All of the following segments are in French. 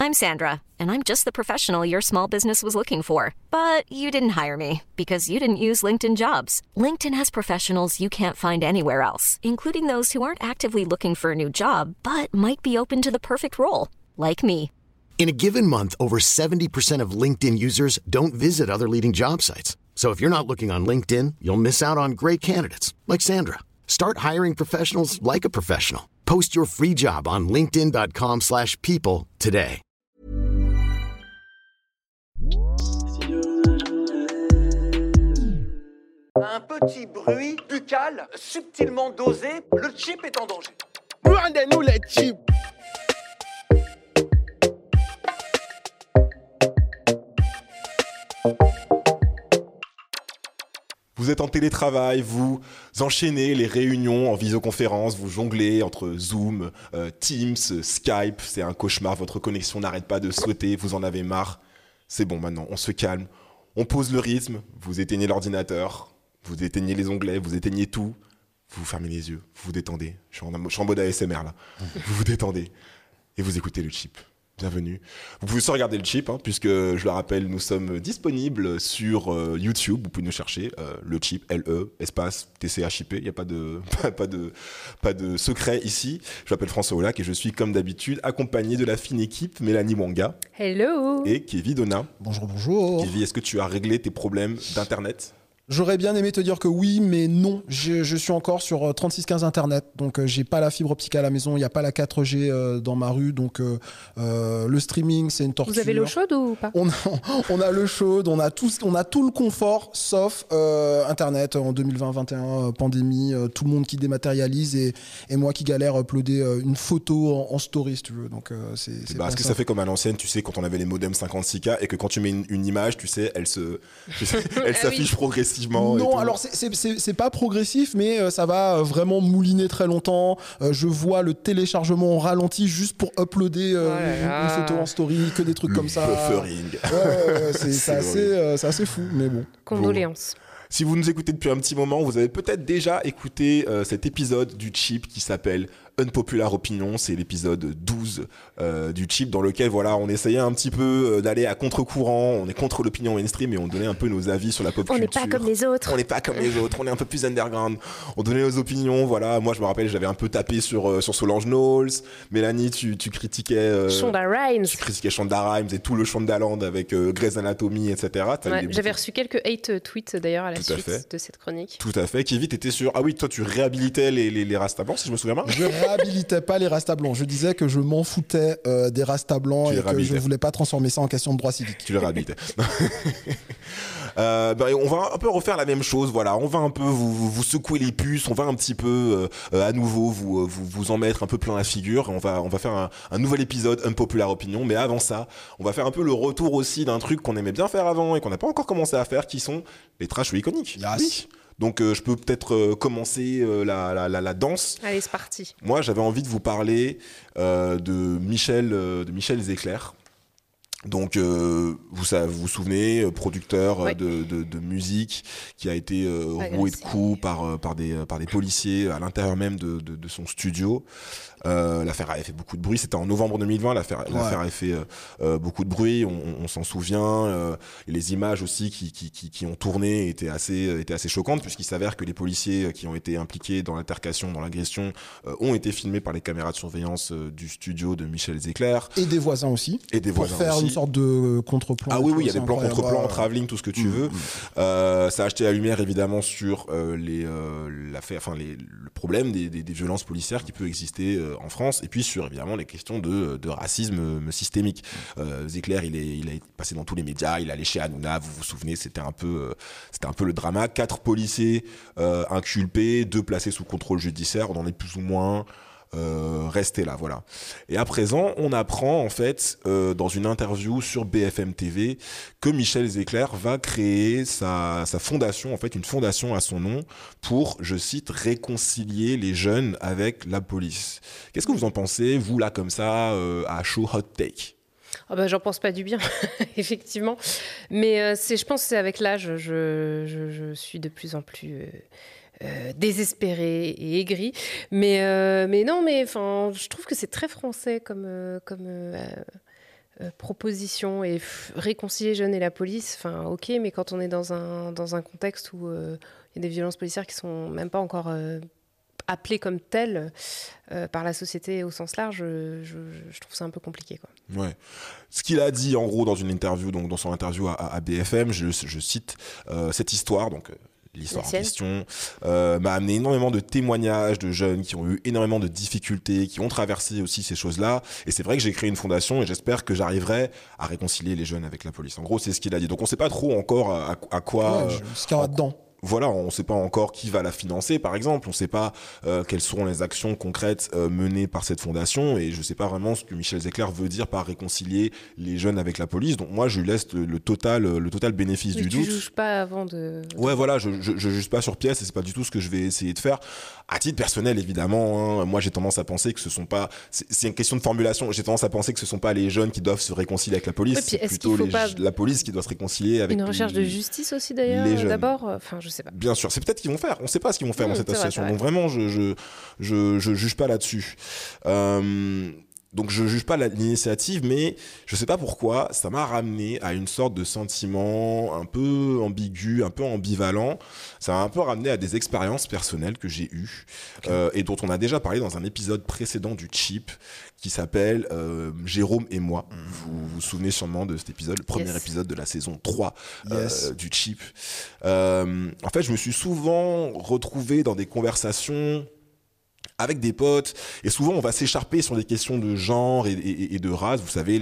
I'm Sandra, and I'm just the professional your small business was looking for. But you didn't hire me because you didn't use LinkedIn Jobs. LinkedIn has professionals you can't find anywhere else, including those who aren't actively looking for a new job, but might be open to the perfect role, like me. In a given month, over 70% of LinkedIn users don't visit other leading job sites. So if you're not looking on LinkedIn, you'll miss out on great candidates like Sandra. Start hiring professionals like a professional. Post your free job on linkedin.com/people today. Un petit bruit buccal subtilement dosé, le chip est en danger. Rendez-nous les chips. Vous êtes en télétravail, vous enchaînez les réunions en visioconférence, vous jonglez entre Zoom, Teams, Skype, c'est un cauchemar, votre connexion n'arrête pas de sauter, vous en avez marre. C'est bon maintenant, on se calme, on pose le rythme, vous éteignez l'ordinateur, vous éteignez les onglets, vous éteignez tout, vous fermez les yeux, vous vous détendez. Je suis en mode ASMR là. Vous vous détendez et vous écoutez le chip. Bienvenue. Vous pouvez aussi regarder le chip, puisque, je le rappelle, nous sommes disponibles sur YouTube. Vous pouvez nous chercher, le chip, LE, espace, TCHIP. Il n'y a pas de secret ici. Je m'appelle François Olac et je suis, comme d'habitude, accompagné de la fine équipe Mélanie Mwanga. Hello. Et Kevin Donat. Bonjour, bonjour. Kevin, est-ce que tu as réglé tes problèmes d'Internet ? J'aurais bien aimé te dire que oui, mais non. Je suis encore sur 3615 Internet, donc j'ai pas la fibre optique à la maison, il n'y a pas la 4G dans ma rue, donc le streaming, c'est une torture. Vous avez l'eau chaude ou pas ? On a l'eau chaude, on a tout le confort, sauf Internet en 2020-21, pandémie, tout le monde qui dématérialise et moi qui galère à uploader une photo en story, si tu veux. Donc c'est parce que ça fait comme à l'ancienne, tu sais, quand on avait les modems 56K et que quand tu mets une image, tu sais, elle s'affiche progressivement. Non, alors c'est pas progressif, mais ça va vraiment mouliner très longtemps. Je vois le téléchargement au ralenti juste pour uploader une photo en story, que des trucs comme ça. Buffering. Ouais, c'est assez fou, mais bon. Condoléances. Si vous nous écoutez depuis un petit moment, vous avez peut-être déjà écouté cet épisode du Chip qui s'appelle Unpopular Opinion. C'est l'épisode 12 du Chip dans lequel on essayait un petit peu d'aller à contre-courant. On est contre l'opinion mainstream et on donnait un peu nos avis sur la pop culture. On n'est pas comme les autres. On n'est pas comme les autres. On est un peu plus underground. On donnait nos opinions. Voilà. Moi, je me rappelle, j'avais un peu tapé sur Solange Knowles. Mélanie, tu critiquais... Shonda Rhimes. Tu critiquais Shonda Rhimes et tout le Shondaland avec Grey's Anatomy, etc. Ouais, j'avais reçu quelques hate tweets d'ailleurs à la suite de cette chronique. Tout à fait. Kevin, t'étais sur... Ah oui, toi, tu réhabilitais les Rasta blancs, si je me souviens bien. Je réhabilitais pas les Rasta blancs. Je disais que je m'en foutais des Rasta blancs et que je voulais pas transformer ça en question de droit civique. Tu les réhabilitais. On va un peu refaire la même chose. Voilà, on va un peu vous secouer les puces. On va un petit peu à nouveau vous en mettre un peu plein la figure. On va faire un nouvel épisode Unpopular Opinion. Mais avant ça, on va faire un peu le retour aussi d'un truc qu'on aimait bien faire avant et qu'on n'a pas encore commencé à faire, qui sont les trash ou iconiques. Yes. Oui. Donc je peux peut-être commencer la danse. Allez, c'est parti. Moi, j'avais envie de vous parler de Michel Zecler. Donc, vous vous souvenez, producteur de musique qui a été roué de coups par des policiers à l'intérieur même de son studio. L'affaire avait fait beaucoup de bruit. C'était en novembre 2020. L'affaire avait fait beaucoup de bruit. On s'en souvient. Les images aussi qui ont tourné étaient assez choquantes, puisqu'il s'avère que les policiers qui ont été impliqués dans l'altercation, dans l'agression, ont été filmés par les caméras de surveillance du studio de Michel Zecler. Et des voisins aussi. Pour faire une sorte de contre-plan. Ah oui, il y avait plan contre-plan, travelling, tout ce que tu veux. Ça a jeté la lumière évidemment sur le problème des violences policières qui peut exister en France, et puis sur évidemment les questions de racisme systémique. Zecler, il est passé dans tous les médias, il allait chez Hanouna, vous vous souvenez, c'était un peu le drama. 4 policiers inculpés, 2 placés sous contrôle judiciaire, on en est plus ou moins resté là, voilà. Et à présent, on apprend en fait dans une interview sur BFM TV que Michel Zecler va créer sa fondation, en fait une fondation à son nom pour, je cite, réconcilier les jeunes avec la police. Qu'est-ce que vous en pensez, vous là comme ça, à chaud hot take? J'en pense pas du bien, effectivement. Mais je pense que c'est avec l'âge, je suis de plus en plus désespérée et aigrie. Mais je trouve que c'est très français comme proposition et réconcilier jeunes et la police, enfin ok, mais quand on est dans un contexte où il y a des violences policières qui sont même pas encore appelées comme telles par la société au sens large, je trouve ça un peu compliqué, quoi. Ouais. Ce qu'il a dit en gros dans une interview, donc dans son interview à BFM, je cite cette histoire, donc l'histoire en question m'a amené énormément de témoignages de jeunes qui ont eu énormément de difficultés, qui ont traversé aussi ces choses-là. Et c'est vrai que j'ai créé une fondation et j'espère que j'arriverai à réconcilier les jeunes avec la police. En gros, c'est ce qu'il a dit. Donc on ne sait pas trop encore à quoi... ce qu'il y aura dedans. Voilà, on ne sait pas encore qui va la financer, par exemple. On ne sait pas quelles seront les actions concrètes menées par cette fondation. Et je ne sais pas vraiment ce que Michel Zecler veut dire par réconcilier les jeunes avec la police. Donc moi, je lui laisse le total bénéfice du doute. Tu ne juges pas avant de... Ouais, voilà, je juge pas sur pièce et c'est pas du tout ce que je vais essayer de faire. À titre personnel, évidemment, hein, moi j'ai tendance à penser que ce sont pas... C'est une question de formulation. J'ai tendance à penser que ce sont pas les jeunes qui doivent se réconcilier avec la police. Oui, c'est plutôt la police qui doit se réconcilier avec... Une recherche de justice aussi d'ailleurs, d'abord. Enfin, je sais pas. Bien sûr, c'est peut-être qu'ils vont faire. On sait pas ce qu'ils vont faire dans cette association. Donc vraiment, je juge pas là-dessus. Donc je juge pas l'initiative, mais je sais pas pourquoi, ça m'a ramené à une sorte de sentiment un peu ambigu, un peu ambivalent. Ça m'a un peu ramené à des expériences personnelles que j'ai eues et dont on a déjà parlé dans un épisode précédent du Cheap qui s'appelle Jérôme et moi. Vous vous souvenez sûrement de cet épisode, le premier épisode de la saison 3 du Cheap. En fait, je me suis souvent retrouvé dans des conversations avec des potes, et souvent on va s'écharper sur des questions de genre et de race, vous savez,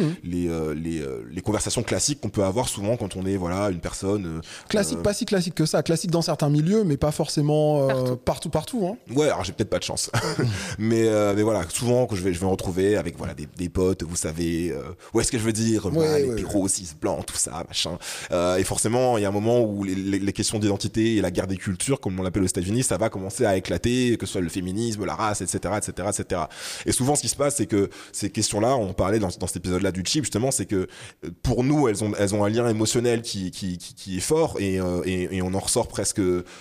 les conversations classiques qu'on peut avoir souvent quand on est une personne classique, pas si classique que ça, classique dans certains milieux, mais pas forcément partout, hein. Ouais, alors j'ai peut-être pas de chance, mais voilà, souvent quand je vais me retrouver avec des potes, vous savez, où est-ce que je veux dire, les héros cis blancs, tout ça, machin, et forcément il y a un moment où les questions d'identité et la guerre des cultures, comme on l'appelle aux États-Unis, ça va commencer à éclater, que ce soit le féminisme, la race, etc. Et souvent, ce qui se passe, c'est que ces questions-là, on parlait dans cet épisode-là du Cheap, justement, c'est que pour nous, elles ont un lien émotionnel qui est fort et on en ressort presque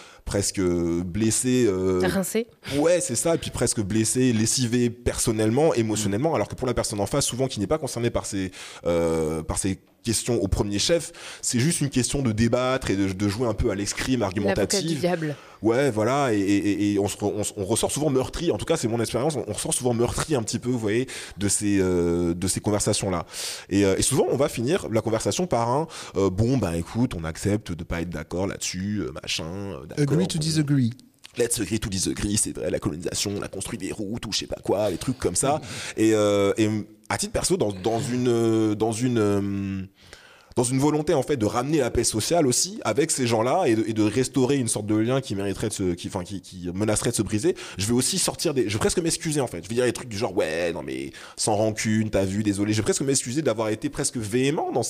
blessé, rincé. Ouais, c'est ça, et puis presque blessé, lessivé personnellement, émotionnellement, alors que pour la personne en face, souvent qui n'est pas concernée par ces question au premier chef, c'est juste une question de débattre et de jouer un peu à l'escrime argumentative. L'avocat du diable. Ouais, voilà, et on ressort souvent meurtri, en tout cas c'est mon expérience, on ressort souvent meurtri un petit peu, vous voyez, de ces conversations-là. Et souvent on va finir la conversation par un écoute, on accepte de pas être d'accord là-dessus, machin, d'accord. Agree to disagree. Let's agree to disagree, c'est vrai, la colonisation, on a construit des routes ou je sais pas quoi, des trucs comme ça. Et à titre perso, dans une volonté en fait de ramener la paix sociale aussi avec ces gens-là et de restaurer une sorte de lien qui mériterait qui menacerait de se briser, je vais aussi je vais presque m'excuser en fait. Je vais dire des trucs du genre ouais, non mais sans rancune, t'as vu, désolé. Je vais presque m'excuser d'avoir été presque véhément dans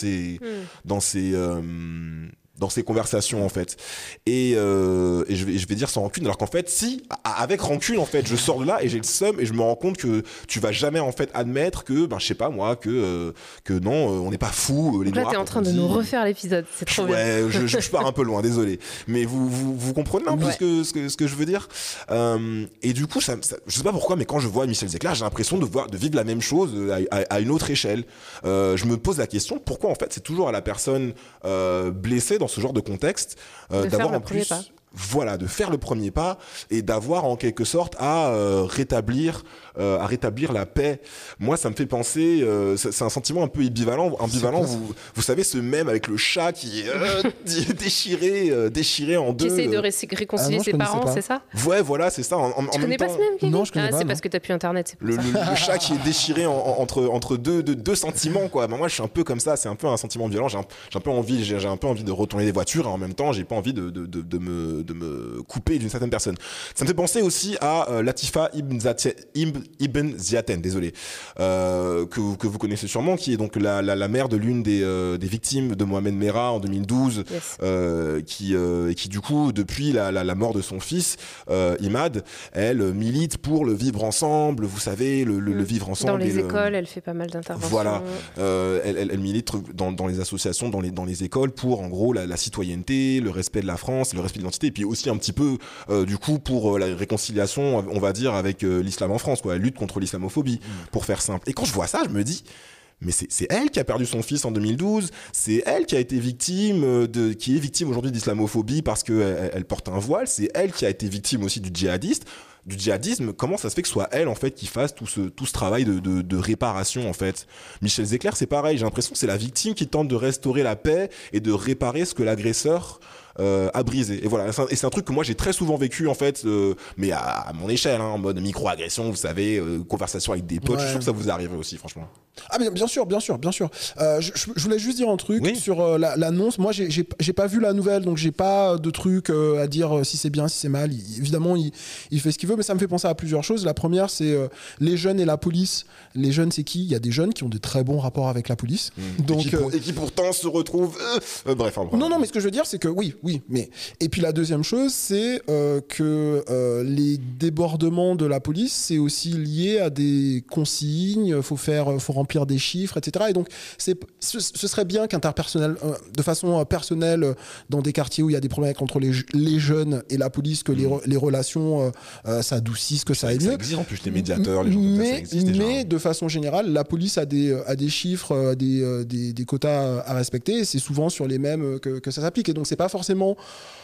ces conversations en fait et je vais dire sans rancune, alors qu'en fait avec rancune en fait je sors de là et j'ai le seum et je me rends compte que tu vas jamais en fait admettre que je sais pas moi que non, on n'est pas fous les noirs. Là t'es en train de nous refaire l'épisode, c'est trop bien. Ouais, je pars un peu loin, désolé, mais vous comprenez un peu ce que je veux dire, et du coup ça, je sais pas pourquoi, mais quand je vois Michel Zecler, j'ai l'impression de vivre la même chose à une autre échelle. Je me pose la question pourquoi en fait c'est toujours à la personne blessée dans ce genre de contexte d'avoir en plus de faire le premier pas et d'avoir en quelque sorte à rétablir la paix. Moi ça me fait penser, c'est un sentiment un peu ambivalent. Vous savez ce mème avec le chat qui est déchiré en deux, qui essaye de réconcilier ses parents, c'est ça? Ouais, voilà, c'est ça. Tu connais pas ce mème, Kevin? Non, je connais pas. C'est parce que t'as plus internet, c'est pour ça. Le chat qui est déchiré entre deux sentiments, quoi. Moi je suis un peu comme ça, c'est un peu un sentiment violent. J'ai un peu envie de retourner des voitures et en même temps j'ai pas envie de me couper d'une certaine personne. Ça me fait penser aussi à Latifa Ibn Ziaten, désolé, que vous connaissez sûrement, qui est donc la mère de l'une des victimes de Mohamed Merah en 2012, qui du coup depuis la mort de son fils Imad, elle milite pour le vivre ensemble, vous savez, le vivre ensemble. Dans les écoles, elle fait pas mal d'interventions. Voilà, elle milite dans les associations, dans les écoles pour en gros la citoyenneté, le respect de la France, le respect de l'identité, et puis aussi un petit peu du coup pour la réconciliation, on va dire, avec l'islam en France, quoi, la lutte contre l'islamophobie, pour faire simple. Et quand je vois ça, je me dis Mais c'est elle qui a perdu son fils en 2012, c'est elle qui a été victime qui est victime aujourd'hui d'islamophobie parce qu'elle porte un voile, c'est elle qui a été victime aussi du djihadisme. Comment ça se fait que ce soit elle en fait qui fasse tout ce travail de réparation en fait? Michel Zecler, c'est pareil, j'ai l'impression que c'est la victime qui tente de restaurer la paix et de réparer ce que l'agresseur à briser. Et voilà, et c'est un truc que moi j'ai très souvent vécu en fait, mais à mon échelle, en mode micro-agression, vous savez, conversation avec des potes. Je suis sûr que ça vous arrive aussi, franchement. Ah bien sûr. Je voulais juste dire un truc sur l'annonce. Moi j'ai pas vu la nouvelle, donc j'ai pas de truc à dire si c'est bien, si c'est mal. Évidemment il fait ce qu'il veut, mais ça me fait penser à plusieurs choses. La première, c'est les jeunes et la police. Les jeunes, c'est qui? Il y a des jeunes qui ont de très bons rapports avec la police, donc et qui pourtant se retrouvent bref. Non, mais ce que je veux dire, c'est que oui, mais et puis la deuxième chose, c'est que les débordements de la police, c'est aussi lié à des consignes. Faut remplir des chiffres, etc. Et donc ce serait bien qu'interpersonnel, de façon personnelle, dans des quartiers où il y a des problèmes entre les jeunes et la police, que les relations s'adoucissent, que ça aille mieux. Ça existe en plus les médiateurs, les gens comme ça existe déjà. Mais de façon générale, la police a des chiffres, des quotas à respecter, et c'est souvent sur les mêmes que ça s'applique. Et donc c'est pas forcément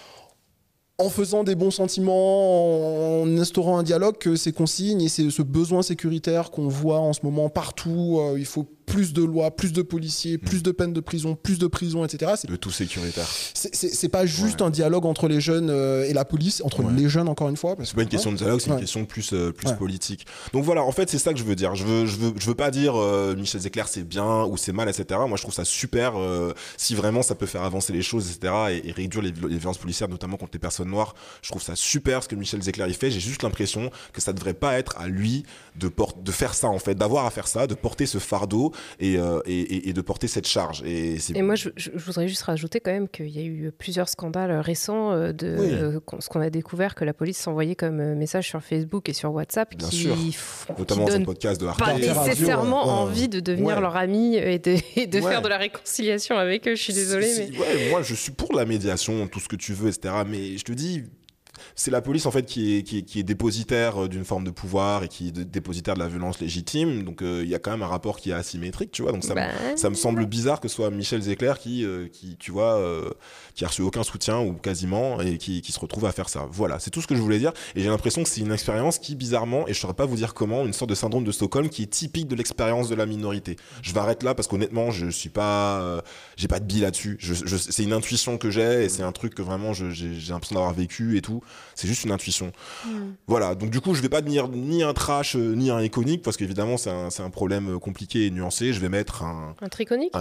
en faisant des bons sentiments, en instaurant un dialogue, que ces consignes et ce besoin sécuritaire qu'on voit en ce moment partout, il faut plus de lois, plus de policiers, plus de peines de prison, etc. De tout sécuritaire. C'est pas juste un dialogue entre les jeunes et la police, entre les jeunes encore une fois. C'est pas une question de dialogue, c'est une question plus politique. Donc voilà, en fait c'est ça que je veux dire. Je veux pas dire Michel Zecler c'est bien ou c'est mal, etc. Moi je trouve ça super si vraiment ça peut faire avancer les choses, etc. et réduire les violences policières, notamment contre les personnes noires. Je trouve ça super ce que Michel Zecler y fait. J'ai juste l'impression que ça devrait pas être à lui de faire ça en fait, d'avoir à faire ça, de porter ce fardeau et de porter cette charge. Et moi, je voudrais juste rajouter quand même qu'il y a eu plusieurs scandales récents ce qu'on a découvert que la police s'envoyait comme message sur Facebook et sur WhatsApp notamment dans un podcast de Arte. Pas nécessairement envie de devenir leur ami et de faire de la réconciliation avec eux. Je suis désolée. Moi, je suis pour la médiation, tout ce que tu veux, etc. Mais je te dis, c'est la police en fait qui est dépositaire d'une forme de pouvoir et qui est dépositaire de la violence légitime. Donc il y a quand même un rapport qui est asymétrique, tu vois. Donc ça me semble bizarre que ce soit Michel Zecler qui tu vois, qui a reçu aucun soutien ou quasiment et qui se retrouve à faire ça. Voilà, c'est tout ce que je voulais dire. Et j'ai l'impression que c'est une expérience qui bizarrement, et je saurais pas vous dire comment, une sorte de syndrome de Stockholm qui est typique de l'expérience de la minorité. Je vais arrêter là parce qu'honnêtement, je suis pas, j'ai pas de bille là-dessus. C'est une intuition que j'ai et c'est un truc que vraiment j'ai l'impression d'avoir vécu et tout. C'est juste une intuition. Voilà, donc du coup, je vais pas devenir ni un trash ni un iconique parce qu'évidemment, c'est un problème compliqué et nuancé. Je vais mettre un triconique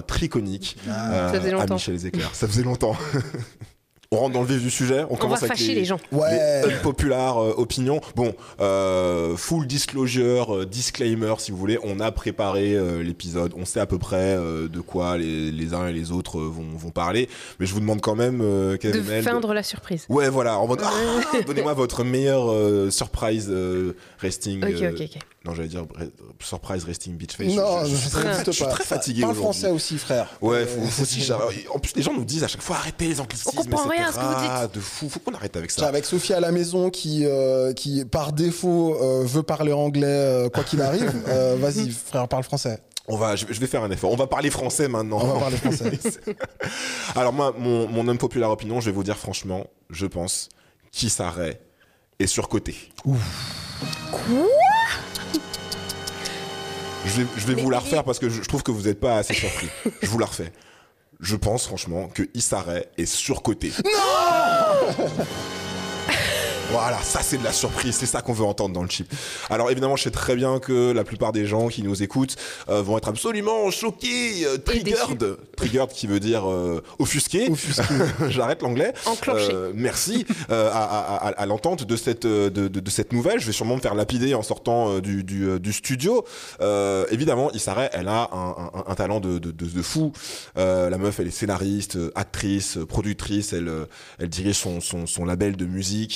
à Michel Zecler. Ça faisait longtemps. On rentre dans le vif du sujet. On commence va fâcher les gens. Les unpopular opinions. Bon, full disclosure, disclaimer si vous voulez. On a préparé l'épisode. On sait à peu près de quoi les uns et les autres vont parler. Mais je vous demande quand même de feindre la surprise. Ouais, voilà. En mode, donnez-moi votre meilleur surprise resting. Ok. Non, j'allais dire surprise resting bitch face. Non, je suis très fatigué aujourd'hui. Parle français aussi, frère. Ouais, faut aussi. En plus, les gens nous disent à chaque fois arrêtez les anglicismes. On comprend rien à ce que vous dites. De fou, faut qu'on arrête avec ça. Avec Sophie à la maison qui par défaut veut parler anglais quoi qu'il arrive. Vas-y, frère, parle français. Je vais faire un effort. On va parler français maintenant. On va parler français. Alors moi, mon unpopular opinion, je vais vous dire franchement, je pense qu'Issa Rae est surcoté. Quoi ? Je vais vous la refaire parce que je trouve que vous n'êtes pas assez surpris. Je vous la refais. Je pense franchement que Issa Rae est surcoté. Non. Voilà, ça c'est de la surprise, c'est ça qu'on veut entendre dans le chip. Alors évidemment, je sais très bien que la plupart des gens qui nous écoutent vont être absolument choqués, triggered. Triggered qui veut dire offusqué. J'arrête l'anglais. Enclenché. Merci à l'entente de cette nouvelle. Je vais sûrement me faire lapider en sortant du studio. Évidemment, Issa Rae, elle a un talent de fou. La meuf, elle est scénariste, actrice, productrice. Elle dirige son label de musique.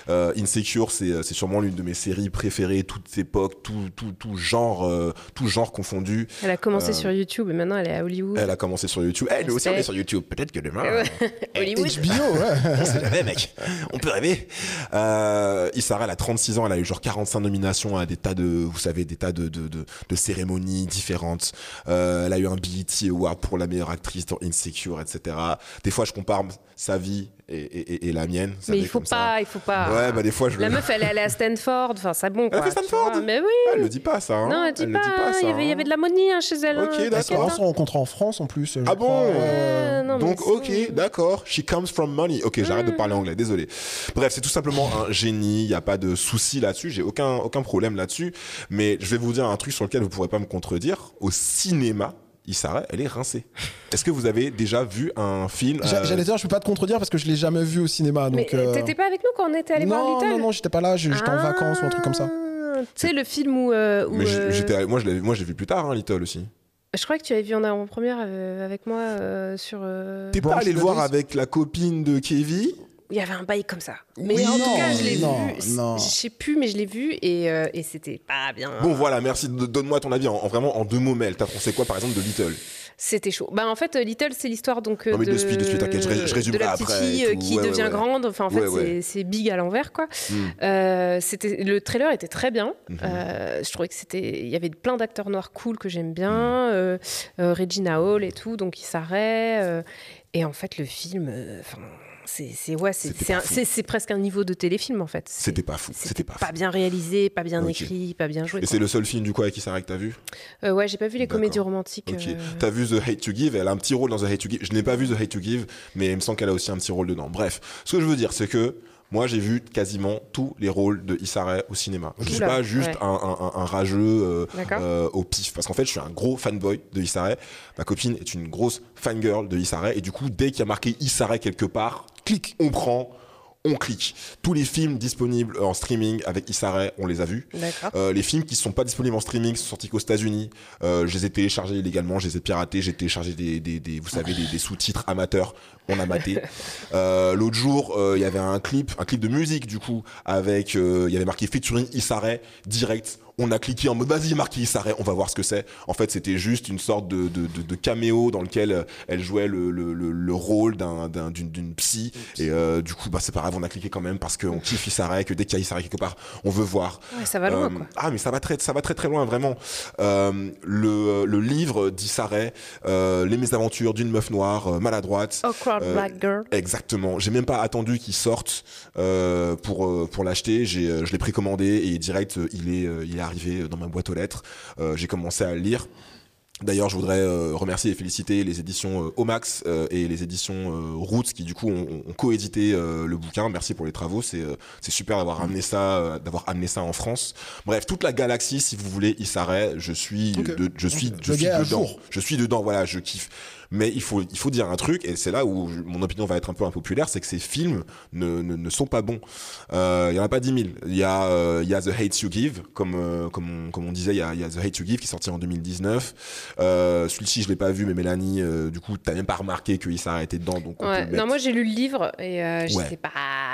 Insecure, c'est sûrement l'une de mes séries préférées, toute époque, tout genre confondu. Elle a commencé sur YouTube et maintenant elle est à Hollywood. Elle a commencé sur YouTube. Nous aussi on est sur YouTube. Peut-être que demain. Hollywood. HBO, ouais. On sait jamais, mec. On peut rêver. Issa Rae, elle a 36 ans, elle a eu genre 45 nominations à des tas de cérémonies différentes. Elle a eu un BET Award pour la meilleure actrice dans Insecure, etc. Des fois, je compare sa vie et la mienne. Mais il faut pas. Ouais, bah des fois, La meuf, elle est allée à Stanford. Enfin, c'est bon, quoi. Elle a fait Stanford. Mais oui. Elle le dit pas, ça. Hein. Non, elle dit pas. Il y avait de l'ammonie chez elle. Ok, d'accord. On se rencontre en France en plus. Ah bon non, Donc, mais ok, d'accord. She comes from money. Ok, j'arrête de parler anglais, désolé. Bref, c'est tout simplement un génie. Il n'y a pas de souci là-dessus. J'ai aucun problème là-dessus. Mais je vais vous dire un truc sur lequel vous ne pourrez pas me contredire. Au cinéma, Issa Rae, elle est rincée. Est-ce que vous avez déjà vu un film J'allais dire, je peux pas te contredire parce que je l'ai jamais vu au cinéma. Donc, mais t'étais pas avec nous quand on était allé voir Little? Non, j'étais pas là. J'étais en vacances ou un truc comme ça. Tu sais, le film où... Mais moi, je l'ai vu plus tard, hein, Little aussi. Je crois que tu avais vu en avant-première avec moi sur... T'es pas allé le voir avec la copine de Kevin? Il y avait un bail comme ça. Mais oui, en tout cas, je l'ai vu. Non. Je sais plus, mais je l'ai vu et c'était pas bien. Bon, voilà, merci. Donne-moi ton avis vraiment en 2 mots, Mel. T'as pensé quoi, par exemple, de Little? C'était chaud. Bah, en fait, Little, c'est l'histoire donc non, mais de suite, t'inquiète, je résume de la petite après fille qui devient grande. Enfin, en fait, c'est big à l'envers, quoi. Le trailer était très bien. Je trouvais que il y avait plein d'acteurs noirs cool que j'aime bien. Regina Hall et tout, donc Issa Rae. Et en fait, le film, c'est presque un niveau de téléfilm en fait. C'était pas fou. C'était pas bien réalisé, pas bien écrit, pas bien joué. Et c'est le seul film du coup avec Issa Rae que t'as vu? Ouais, j'ai pas vu les comédies romantiques. Ok. T'as vu The Hate to Give? Elle a un petit rôle dans The Hate to Give. Je n'ai pas vu The Hate to Give, mais il me semble qu'elle a aussi un petit rôle dedans. Bref, ce que je veux dire, c'est que moi, j'ai vu quasiment tous les rôles de Issa Rae au cinéma. Je suis pas juste un rageux au pif. Parce qu'en fait, je suis un gros fanboy de Issa Rae. Ma copine est une grosse fangirl de Issa Rae. Et du coup, dès qu'il y a marqué Issa Rae quelque part, on prend, on clique. Tous les films disponibles en streaming avec Issa Rae, on les a vus. Les films qui ne sont pas disponibles en streaming sont sortis qu'aux États-Unis. Je les ai téléchargés illégalement, je les ai piratés. J'ai téléchargé des sous-titres amateurs. On a maté. L'autre jour, il y avait un clip de musique du coup, avec il y avait marqué featuring Issa Rae direct. On a cliqué en mode vas-y, marqué Issa Rae, on va voir ce que c'est. En fait, c'était juste une sorte de caméo dans lequel elle jouait le rôle d'une psy. Et du coup, c'est pas grave, on a cliqué quand même parce qu'on kiffe Issa Rae, que dès qu'il y a Issa Rae quelque part, on veut voir. Ouais, ça va loin, quoi. Ah, mais ça va très très loin, vraiment. Le livre d'Issa Rae, Les mésaventures d'une meuf noire maladroite. Awkward Black Girl. Exactement. J'ai même pas attendu qu'il sorte pour l'acheter. Je l'ai précommandé et direct, il est arrivé dans ma boîte aux lettres. J'ai commencé à le lire. D'ailleurs, je voudrais remercier et féliciter les éditions Omax et les éditions Roots qui du coup ont coédité le bouquin. Merci pour les travaux, c'est super d'avoir amené ça en France. Bref, toute la galaxie, si vous voulez, Issa Rae, je suis dedans. Je suis dedans, voilà, je kiffe. Mais il faut dire un truc, et c'est là où mon opinion va être un peu impopulaire, c'est que ces films ne sont pas bons. Il y en a pas 10 000. Il y a The Hate You Give, comme on disait, il y a The Hate You Give qui est sorti en 2019. Celui-ci je l'ai pas vu, mais Mélanie, du coup t'as même pas remarqué que Issa Rae était dedans, donc non, moi j'ai lu le livre et j'étais pas.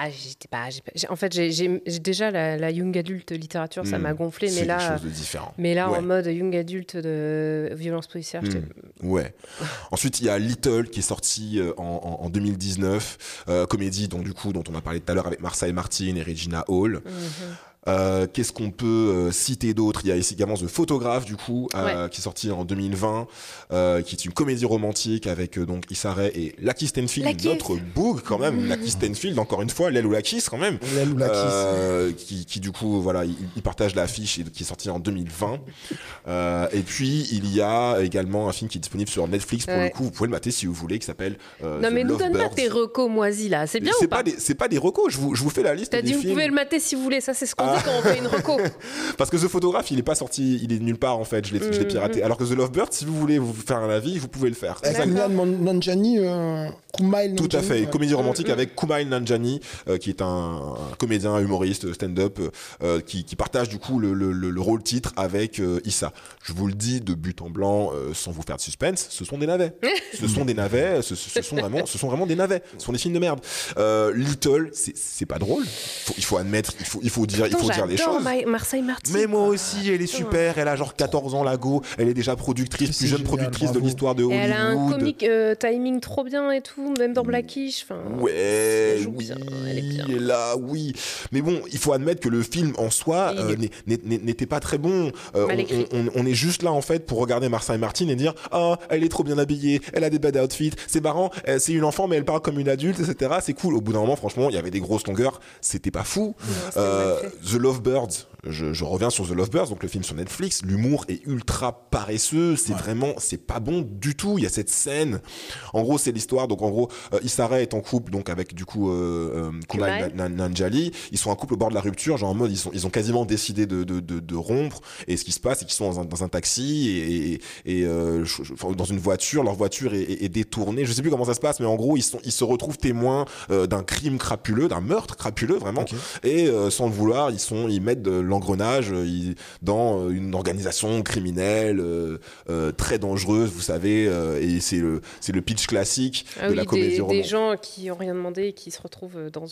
En fait, j'ai déjà la young adult littérature, ça m'a gonflé, mais là, quelque chose de différent. Mais là, en mode young adult de violence policière, ouais. Ensuite, il y a Little qui est sorti en 2019, comédie dont on a parlé tout à l'heure avec Marsai Martin et Regina Hall. Qu'est-ce qu'on peut citer d'autre? Il y a ici également The Photograph du coup qui est sorti en 2020, qui est une comédie romantique avec donc Issa Rae et Lakeith Stanfield, notre boug quand même. Lakeith Stanfield, encore une fois, l'aile ou la kiss quand même. L'aile ou la kiss. Qui du coup voilà, il partage l'affiche et qui est sorti en 2020. Et puis il y a également un film qui est disponible sur Netflix pour le coup, vous pouvez le mater si vous voulez, qui s'appelle non mais nous donne pas tes recos moisis là, c'est bien ou pas? C'est pas des recos, je vous fais la liste. T'as des dit films. Vous pouvez le mater si vous voulez, ça c'est ce qu'on dit qu'on fait une reco. Parce que The Photograph, il est pas sorti, il est nulle part en fait, je l'ai piraté. Alors que The Lovebird, si vous voulez vous faire un avis, vous pouvez le faire. Avec Kumail Nanjiani, Kumail Nanjiani. Tout à fait, une comédie romantique avec Kumail Nanjiani, qui est un comédien, humoriste, stand-up, qui partage du coup le rôle titre avec Issa. Je vous le dis de but en blanc, sans vous faire de suspense, ce sont des navets. Ce sont des navets, ce sont vraiment des navets. Ce sont des films de merde. Little, c'est pas drôle. Il faut admettre, il faut dire les choses. Marseille Martin. Mais moi aussi, elle est super. Elle a genre 14 ans, Lago. Elle est déjà productrice, plus jeune génial, productrice bravo. de l'histoire de Hollywood. Et elle a un comique timing trop bien et tout, même dans Blackish. Ouais, elle joue oui, bien, elle est bien. et là, oui. Mais bon, il faut admettre que le film en soi n'était pas très bon. Mal écrit. On est juste là en fait pour regarder Marseille Martin et dire ah, elle est trop bien habillée, elle a des bad outfits, c'est marrant, c'est une enfant mais elle parle comme une adulte, etc. C'est cool. Au bout d'un moment, franchement, il y avait des grosses longueurs, c'était pas fou. The Lovebirds. Je reviens sur The Lovebirds, donc le film sur Netflix. L'humour est ultra paresseux. C'est pas bon du tout. Il y a cette scène. En gros, c'est l'histoire. Donc, en gros, Issa Rae est en couple, donc avec du coup Kumail Nanjiani. Ils sont en couple au bord de la rupture, genre en mode ils ont quasiment décidé de rompre. Et ce qui se passe, c'est qu'ils sont dans un taxi et dans une voiture. Leur voiture est détournée. Je sais plus comment ça se passe, mais en gros, ils se retrouvent témoins d'un crime crapuleux, d'un meurtre crapuleux vraiment. Okay. Et sans le vouloir, ils mettent de l'engrenage dans une organisation criminelle très dangereuse, vous savez, et c'est le pitch classique de la comédie romantique. Des gens qui ont rien demandé et qui se retrouvent dans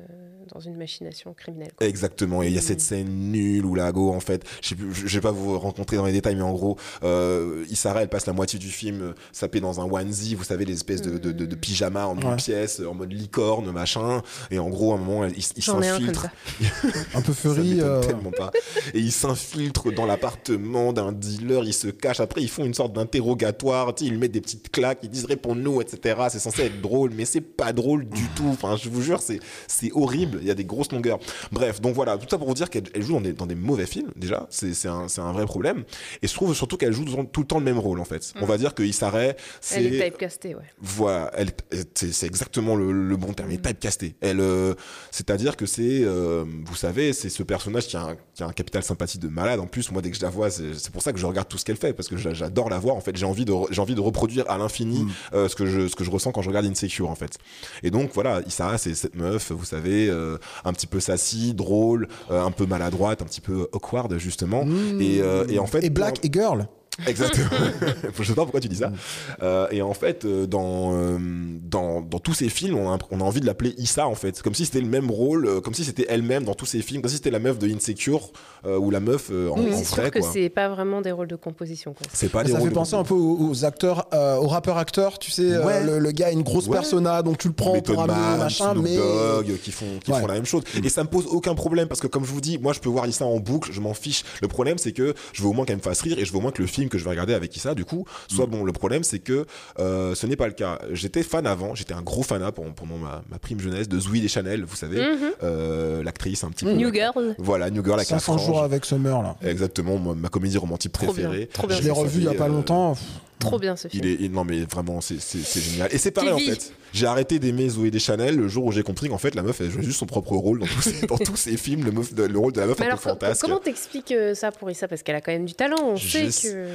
une machination criminelle, quoi. Exactement, et il y a cette scène nulle où Lago, en fait, je vais pas vous rencontrer dans les détails, mais en gros, Issa Rae, elle passe la moitié du film sapée dans un onesie, vous savez, les espèces de pyjama en une pièce, en mode licorne, machin, et en gros, à un moment, il s'infiltre. Un peu furry. Tellement pas. Et il s'infiltre dans l'appartement d'un dealer, il se cache. Après, ils font une sorte d'interrogatoire. Ils mettent des petites claques, ils disent réponds-nous, etc. C'est censé être drôle, mais c'est pas drôle du tout. Enfin, je vous jure, c'est horrible. Il y a des grosses longueurs. Bref, donc voilà, tout ça pour vous dire qu'elle joue dans des mauvais films, déjà. C'est un vrai problème. Et je trouve surtout qu'elle joue tout le temps le même rôle, en fait. On va dire que Issa Rae, c'est. Elle est typecastée, ouais. Voilà, c'est exactement le bon terme. Elle est typecastée. C'est-à-dire que vous savez, c'est ce personnage qui a un capital sympathie de malade. En plus, moi, dès que je la vois, c'est pour ça que je regarde tout ce qu'elle fait, parce que j'adore la voir. En fait, j'ai envie de reproduire à l'infini ce que je ressens quand je regarde Insecure, en fait. Et donc voilà, Issa, c'est cette meuf, vous savez, un petit peu sassy, drôle, un peu maladroite, un petit peu awkward justement. Et en fait, et black et girl. Exactement. Je sais pas pourquoi tu dis ça. Et en fait, dans tous ces films, on a envie de l'appeler Issa, en fait. Comme si c'était le même rôle, comme si c'était elle-même dans tous ces films, comme si c'était la meuf de Insecure ou la meuf en vrai. C'est sûr que c'est pas vraiment des rôles de composition, quoi. C'est pas des ça rôles fait penser un peu aux acteurs, aux rappeurs-acteurs, tu sais. Le gars a une grosse persona, donc tu le prends pour amener machin, Snoop mais Dogg, qui font la même chose. Et ça me pose aucun problème parce que, comme je vous dis, moi je peux voir Issa en boucle, je m'en fiche. Le problème, c'est que je veux au moins qu'elle me fasse rire et je veux au moins que le film que je vais regarder avec Issa, du coup, soit bon. Le problème, c'est que ce n'est pas le cas. J'étais fan avant, j'étais un gros fanat pendant ma prime jeunesse de Zooey Deschanel, vous savez, l'actrice un petit peu. New Girl. Voilà, New Girl à 4 500 jours avec Summer, là. Exactement, ma comédie romantique préférée. Trop bien. Je l'ai revu il y a pas longtemps. Trop bien ce film. Non mais vraiment c'est génial. Et c'est pareil en fait. J'ai arrêté d'aimer Zooey Deschanel le jour où j'ai compris qu'en fait la meuf elle jouait juste son propre rôle dans tous ses films, le rôle de la meuf un peu fantasque. Comment t'expliques ça pour Issa, parce qu'elle a quand même du talent, on sait que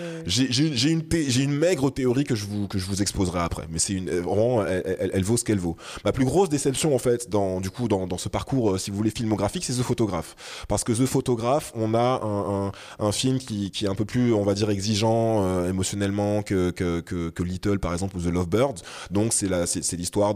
j'ai une maigre théorie que je vous exposerai après, mais c'est vraiment elle vaut ce qu'elle vaut. Ma plus grosse déception en fait dans ce parcours si vous voulez filmographique, c'est The Photograph, parce que The Photograph, on a un film qui est un peu plus, on va dire, exigeant émotionnellement que Little par exemple ou The Lovebirds. Donc c'est l'histoire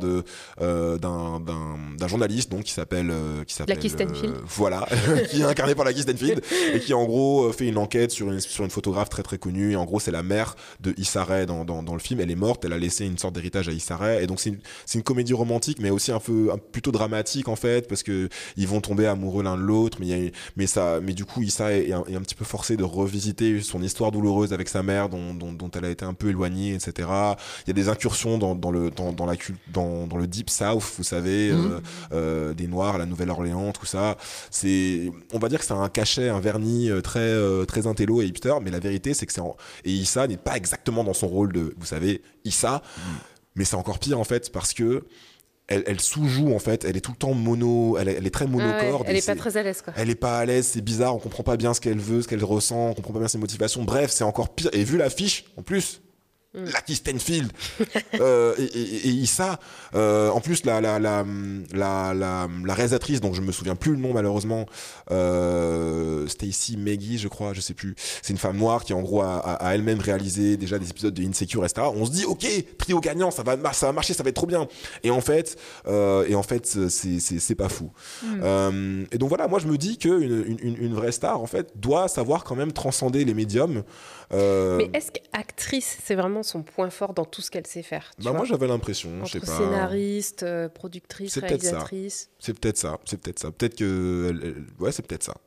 d'un journaliste donc qui s'appelle Lakeith Stanfield. Voilà, qui est incarné par Lakeith Stanfield et qui en gros fait une enquête sur une photographe très très connue. Et en gros c'est la mère de Issa Rae dans le film. Elle est morte, elle a laissé une sorte d'héritage à Issa Rae, et donc c'est une comédie romantique mais aussi plutôt dramatique en fait, parce que ils vont tomber amoureux l'un de l'autre, mais du coup Issa est un petit peu forcé de revisiter son histoire douloureuse avec sa mère dont elle a été un peu éloignée, etc. Il y a des incursions dans le Deep South, vous savez, des Noirs, la Nouvelle-Orléans, tout ça. On va dire que c'est un cachet, un vernis très intello et hipster, mais la vérité c'est que et Issa n'est pas exactement dans son rôle de, vous savez, Issa, mais c'est encore pire en fait, parce que elle sous-joue en fait, elle est tout le temps elle est très monocorde. Elle est pas très à l'aise, quoi. Elle est pas à l'aise, c'est bizarre, on comprend pas bien ce qu'elle veut, ce qu'elle ressent, on comprend pas bien ses motivations. Bref, c'est encore pire. Et vu l'affiche, en plus, Lakeith Stanfield et Issa, en plus la réalisatrice, dont je me souviens plus le nom malheureusement, Stacey Maggie, je crois, je sais plus. C'est une femme noire qui en gros a elle-même réalisé déjà des épisodes de Insecure, etc. On se dit ok, trio gagnant, ça va marcher, ça va être trop bien. Et en fait c'est pas fou. Et donc voilà, moi je me dis que une vraie star en fait doit savoir quand même transcender les médiums. Mais est-ce qu'actrice, c'est vraiment son point fort dans tout ce qu'elle sait faire? Moi j'avais l'impression, je sais pas. Scénariste, productrice, réalisatrice. C'est peut-être ça. Peut-être que ouais, c'est peut-être ça.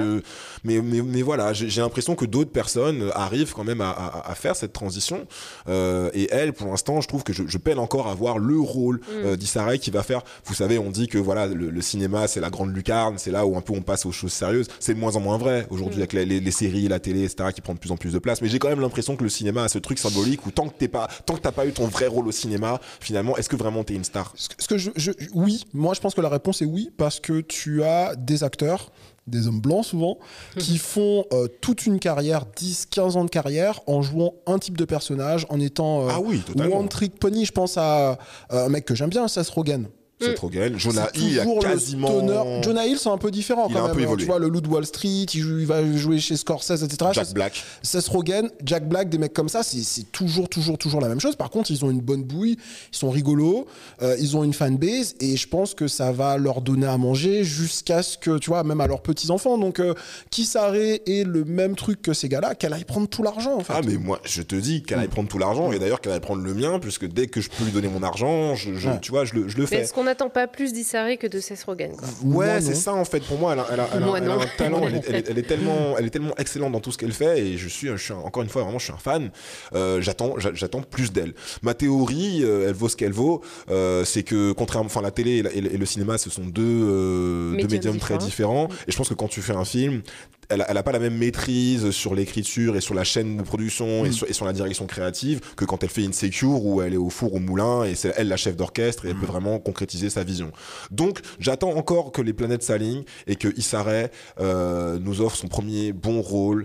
Mais voilà, j'ai l'impression que d'autres personnes arrivent quand même à faire cette transition. Et elle, pour l'instant, je trouve que je peine encore à voir le rôle d'Issa Rae qui va faire. Vous savez, on dit que voilà, le cinéma, c'est la grande lucarne, c'est là où un peu on passe aux choses sérieuses. C'est de moins en moins vrai aujourd'hui avec les séries, la télé, etc., qui prennent de plus en plus de place. Mais j'ai quand même l'impression que le cinéma a ce truc symbolique où tant que t'as pas eu ton vrai rôle au cinéma, finalement, est-ce que vraiment t'es une star? Oui, moi je pense que la réponse est oui, parce que tu as des acteurs, des hommes blancs souvent, qui font toute une carrière, 10-15 ans de carrière, en jouant un type de personnage, en étant one trick pony. Je pense à un mec que j'aime bien, Seth Rogen. Seth Rogen, Jonah Hill, quasiment. Jonah Hill, c'est un peu différent quand même. Évolué. Tu vois, le Loup de Wall Street, il va jouer chez Scorsese, etc. Jack Black. Seth Rogen, Jack Black, des mecs comme ça, c'est toujours la même chose. Par contre, ils ont une bonne bouille, ils sont rigolos, ils ont une fanbase, et je pense que ça va leur donner à manger jusqu'à ce que, tu vois, même à leurs petits-enfants. Donc, Issa Rae est le même truc que ces gars-là, qu'elle aille prendre tout l'argent, en fait. Ah, mais moi, je te dis qu'elle aille prendre tout l'argent, et d'ailleurs qu'elle aille prendre le mien, puisque dès que je peux lui donner mon argent, tu vois, je le fais. On n'attend pas plus d'Issa Rae que de Seth Rogen, quoi. Ouais, c'est ça en fait. Pour moi, elle a un talent. Elle est tellement excellente dans tout ce qu'elle fait, et je suis encore une fois vraiment, je suis un fan. J'attends plus d'elle. Ma théorie, elle vaut ce qu'elle vaut. C'est que contrairement, la télé et le cinéma, ce sont deux médiums très différents. Et je pense que quand tu fais un film, elle a pas la même maîtrise sur l'écriture et sur la chaîne de production et sur la direction créative que quand elle fait Insecure, où elle est au four au moulin et c'est elle la chef d'orchestre et elle peut vraiment concrétiser sa vision. Donc j'attends encore que les planètes s'alignent et que Issa Rae nous offre son premier bon rôle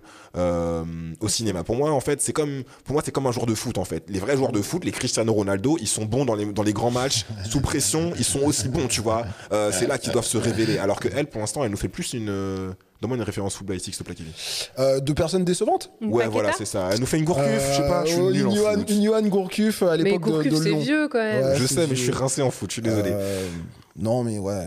au cinéma. Pour moi en fait c'est comme un joueur de foot en fait. Les vrais joueurs de foot, les Cristiano Ronaldo, ils sont bons dans les grands matchs sous pression, ils sont aussi bons, tu vois. C'est là qu'ils doivent se révéler. Alors que elle, pour l'instant, elle nous fait plus donne-moi une référence footballistique, s'il te plaît, Kevin. De personnes décevantes. Ouais, voilà, c'est ça. Elle nous fait une Gourcuff, je sais pas, je suis nul en foot. Une Johan Gourcuff à l'époque de Lyon. Mais Gourcuff, c'est vieux quand même. Ouais, je sais, mais je suis rincé en foot, je suis désolé. Non, mais ouais.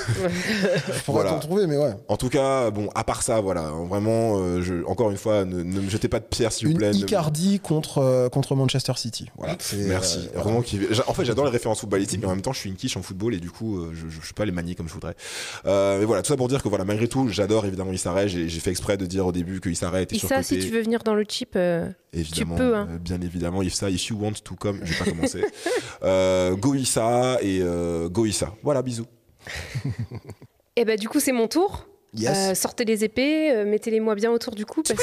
Je pourrais t'en trouver, mais ouais. En tout cas, bon, à part ça, voilà, vraiment, encore une fois, ne me jetez pas de pierre, s'il vous plaît. Une Icardi contre Manchester City. Voilà. Merci. Vraiment, en fait, j'adore les références footballistiques, mais en même temps, je suis une quiche en football et du coup, je sais pas les manier comme je voudrais. Mais voilà, tout ça pour dire que voilà, malgré tout, j'adore évidemment Issa Rae. J'ai fait exprès de dire au début que Issa Rae était surcotée. Issa, si tu veux venir dans le chip, évidemment, tu peux. Hein. Bien évidemment, if you want to come, je vais pas commencer. Go Issa et Go Issa. Voilà, bisous. Et bah du coup c'est mon tour. Yes. Sortez les épées, mettez-les-moi bien autour du cou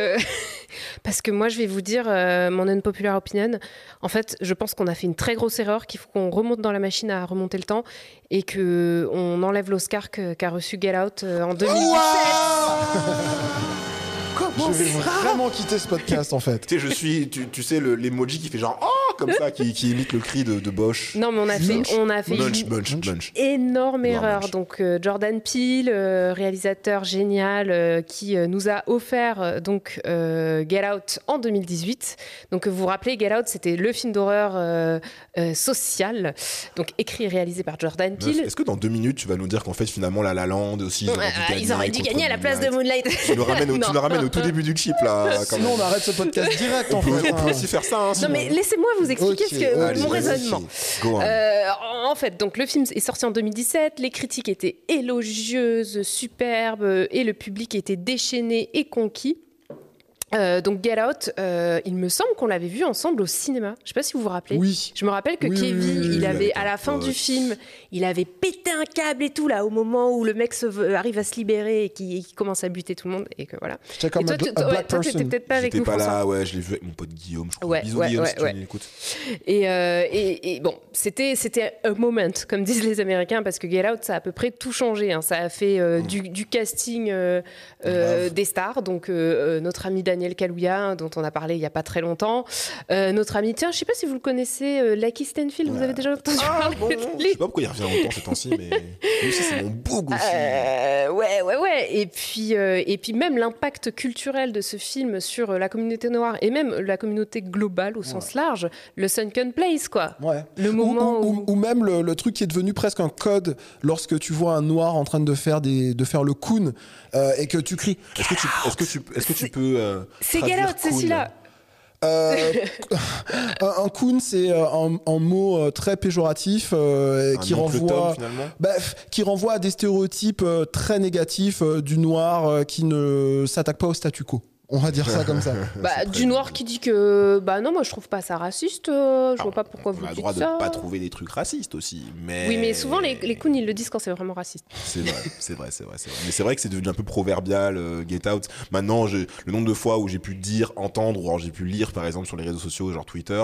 parce que moi je vais vous dire mon unpopular opinion. En fait, je pense qu'on a fait une très grosse erreur, qu'il faut qu'on remonte dans la machine à remonter le temps et que on enlève l'Oscar qu'a reçu Get Out en 2017. Je vais vraiment quitter ce podcast en fait. Tu sais, je suis, tu sais, l'emoji qui fait genre oh comme ça, qui imite le cri de Bosch. Non, mais on a fait une énorme erreur. Donc Jordan Peele, réalisateur génial, qui nous a offert donc Get Out en 2018. Donc vous vous rappelez, Get Out, c'était le film d'horreur social, donc écrit et réalisé par Jordan Peele. Est-ce que dans 2 minutes, tu vas nous dire qu'en fait finalement La La Land aussi ils auraient dû gagner à la place de Moonlight. Tu nous ramènes au tout début du chip là. Sinon on arrête ce podcast direct en fait. On peut aussi faire ça. Non mais laissez-moi vous expliquer mon raisonnement. Go on. En fait, donc le film est sorti en 2017, les critiques étaient élogieuses, superbes, et le public était déchaîné et conquis. Donc Get Out, il me semble qu'on l'avait vu ensemble au cinéma. Je sais pas si vous vous rappelez. Oui. Je me rappelle que Kevin, il avait à la fin du film, il avait pété un câble et tout là au moment où le mec arrive à se libérer et qui commence à buter tout le monde et que voilà. J'étais comme et toi, t'étais peut-être pas avec nous. J'étais pas François. là, ouais, je l'ai vu avec mon pote Guillaume. Je crois. Bisous Guillaume, si tu l'écoutes. Et bon, c'était a moment, comme disent les Américains, parce que Get Out, ça a à peu près tout changé. Hein. Ça a fait du casting des stars, donc notre ami Daniel Kaluuya, dont on a parlé il n'y a pas très longtemps. Notre ami, tiens, je ne sais pas si vous le connaissez, Lakeith Stanfield, vous avez déjà entendu parler de lui? Je sais pas pourquoi il revient longtemps ces temps-ci, mais lui aussi, c'est mon beau goût. Ouais. Et puis même l'impact culturel de ce film sur la communauté noire et même la communauté globale au sens large, le Sunken Place, quoi. Ouais. Le moment ou même le truc qui est devenu presque un code lorsque tu vois un noir en train de faire le coon et que tu cries. Est-ce que tu peux c'est Get Out, c'est celui-là. Un coon, c'est un mot très péjoratif qui renvoie à des stéréotypes très négatifs du noir qui ne s'attaque pas au statu quo. On va dire ça comme ça. Du noir qui dit que non, moi je trouve pas ça raciste. Je vois pas pourquoi vous dites ça. On a le droit de pas trouver des trucs racistes aussi. Mais... Oui, mais souvent les coons ils le disent quand c'est vraiment raciste. C'est vrai. Mais c'est vrai que c'est devenu un peu proverbial, Get Out. Maintenant, le nombre de fois où j'ai pu entendre, ou alors j'ai pu lire par exemple sur les réseaux sociaux, genre Twitter,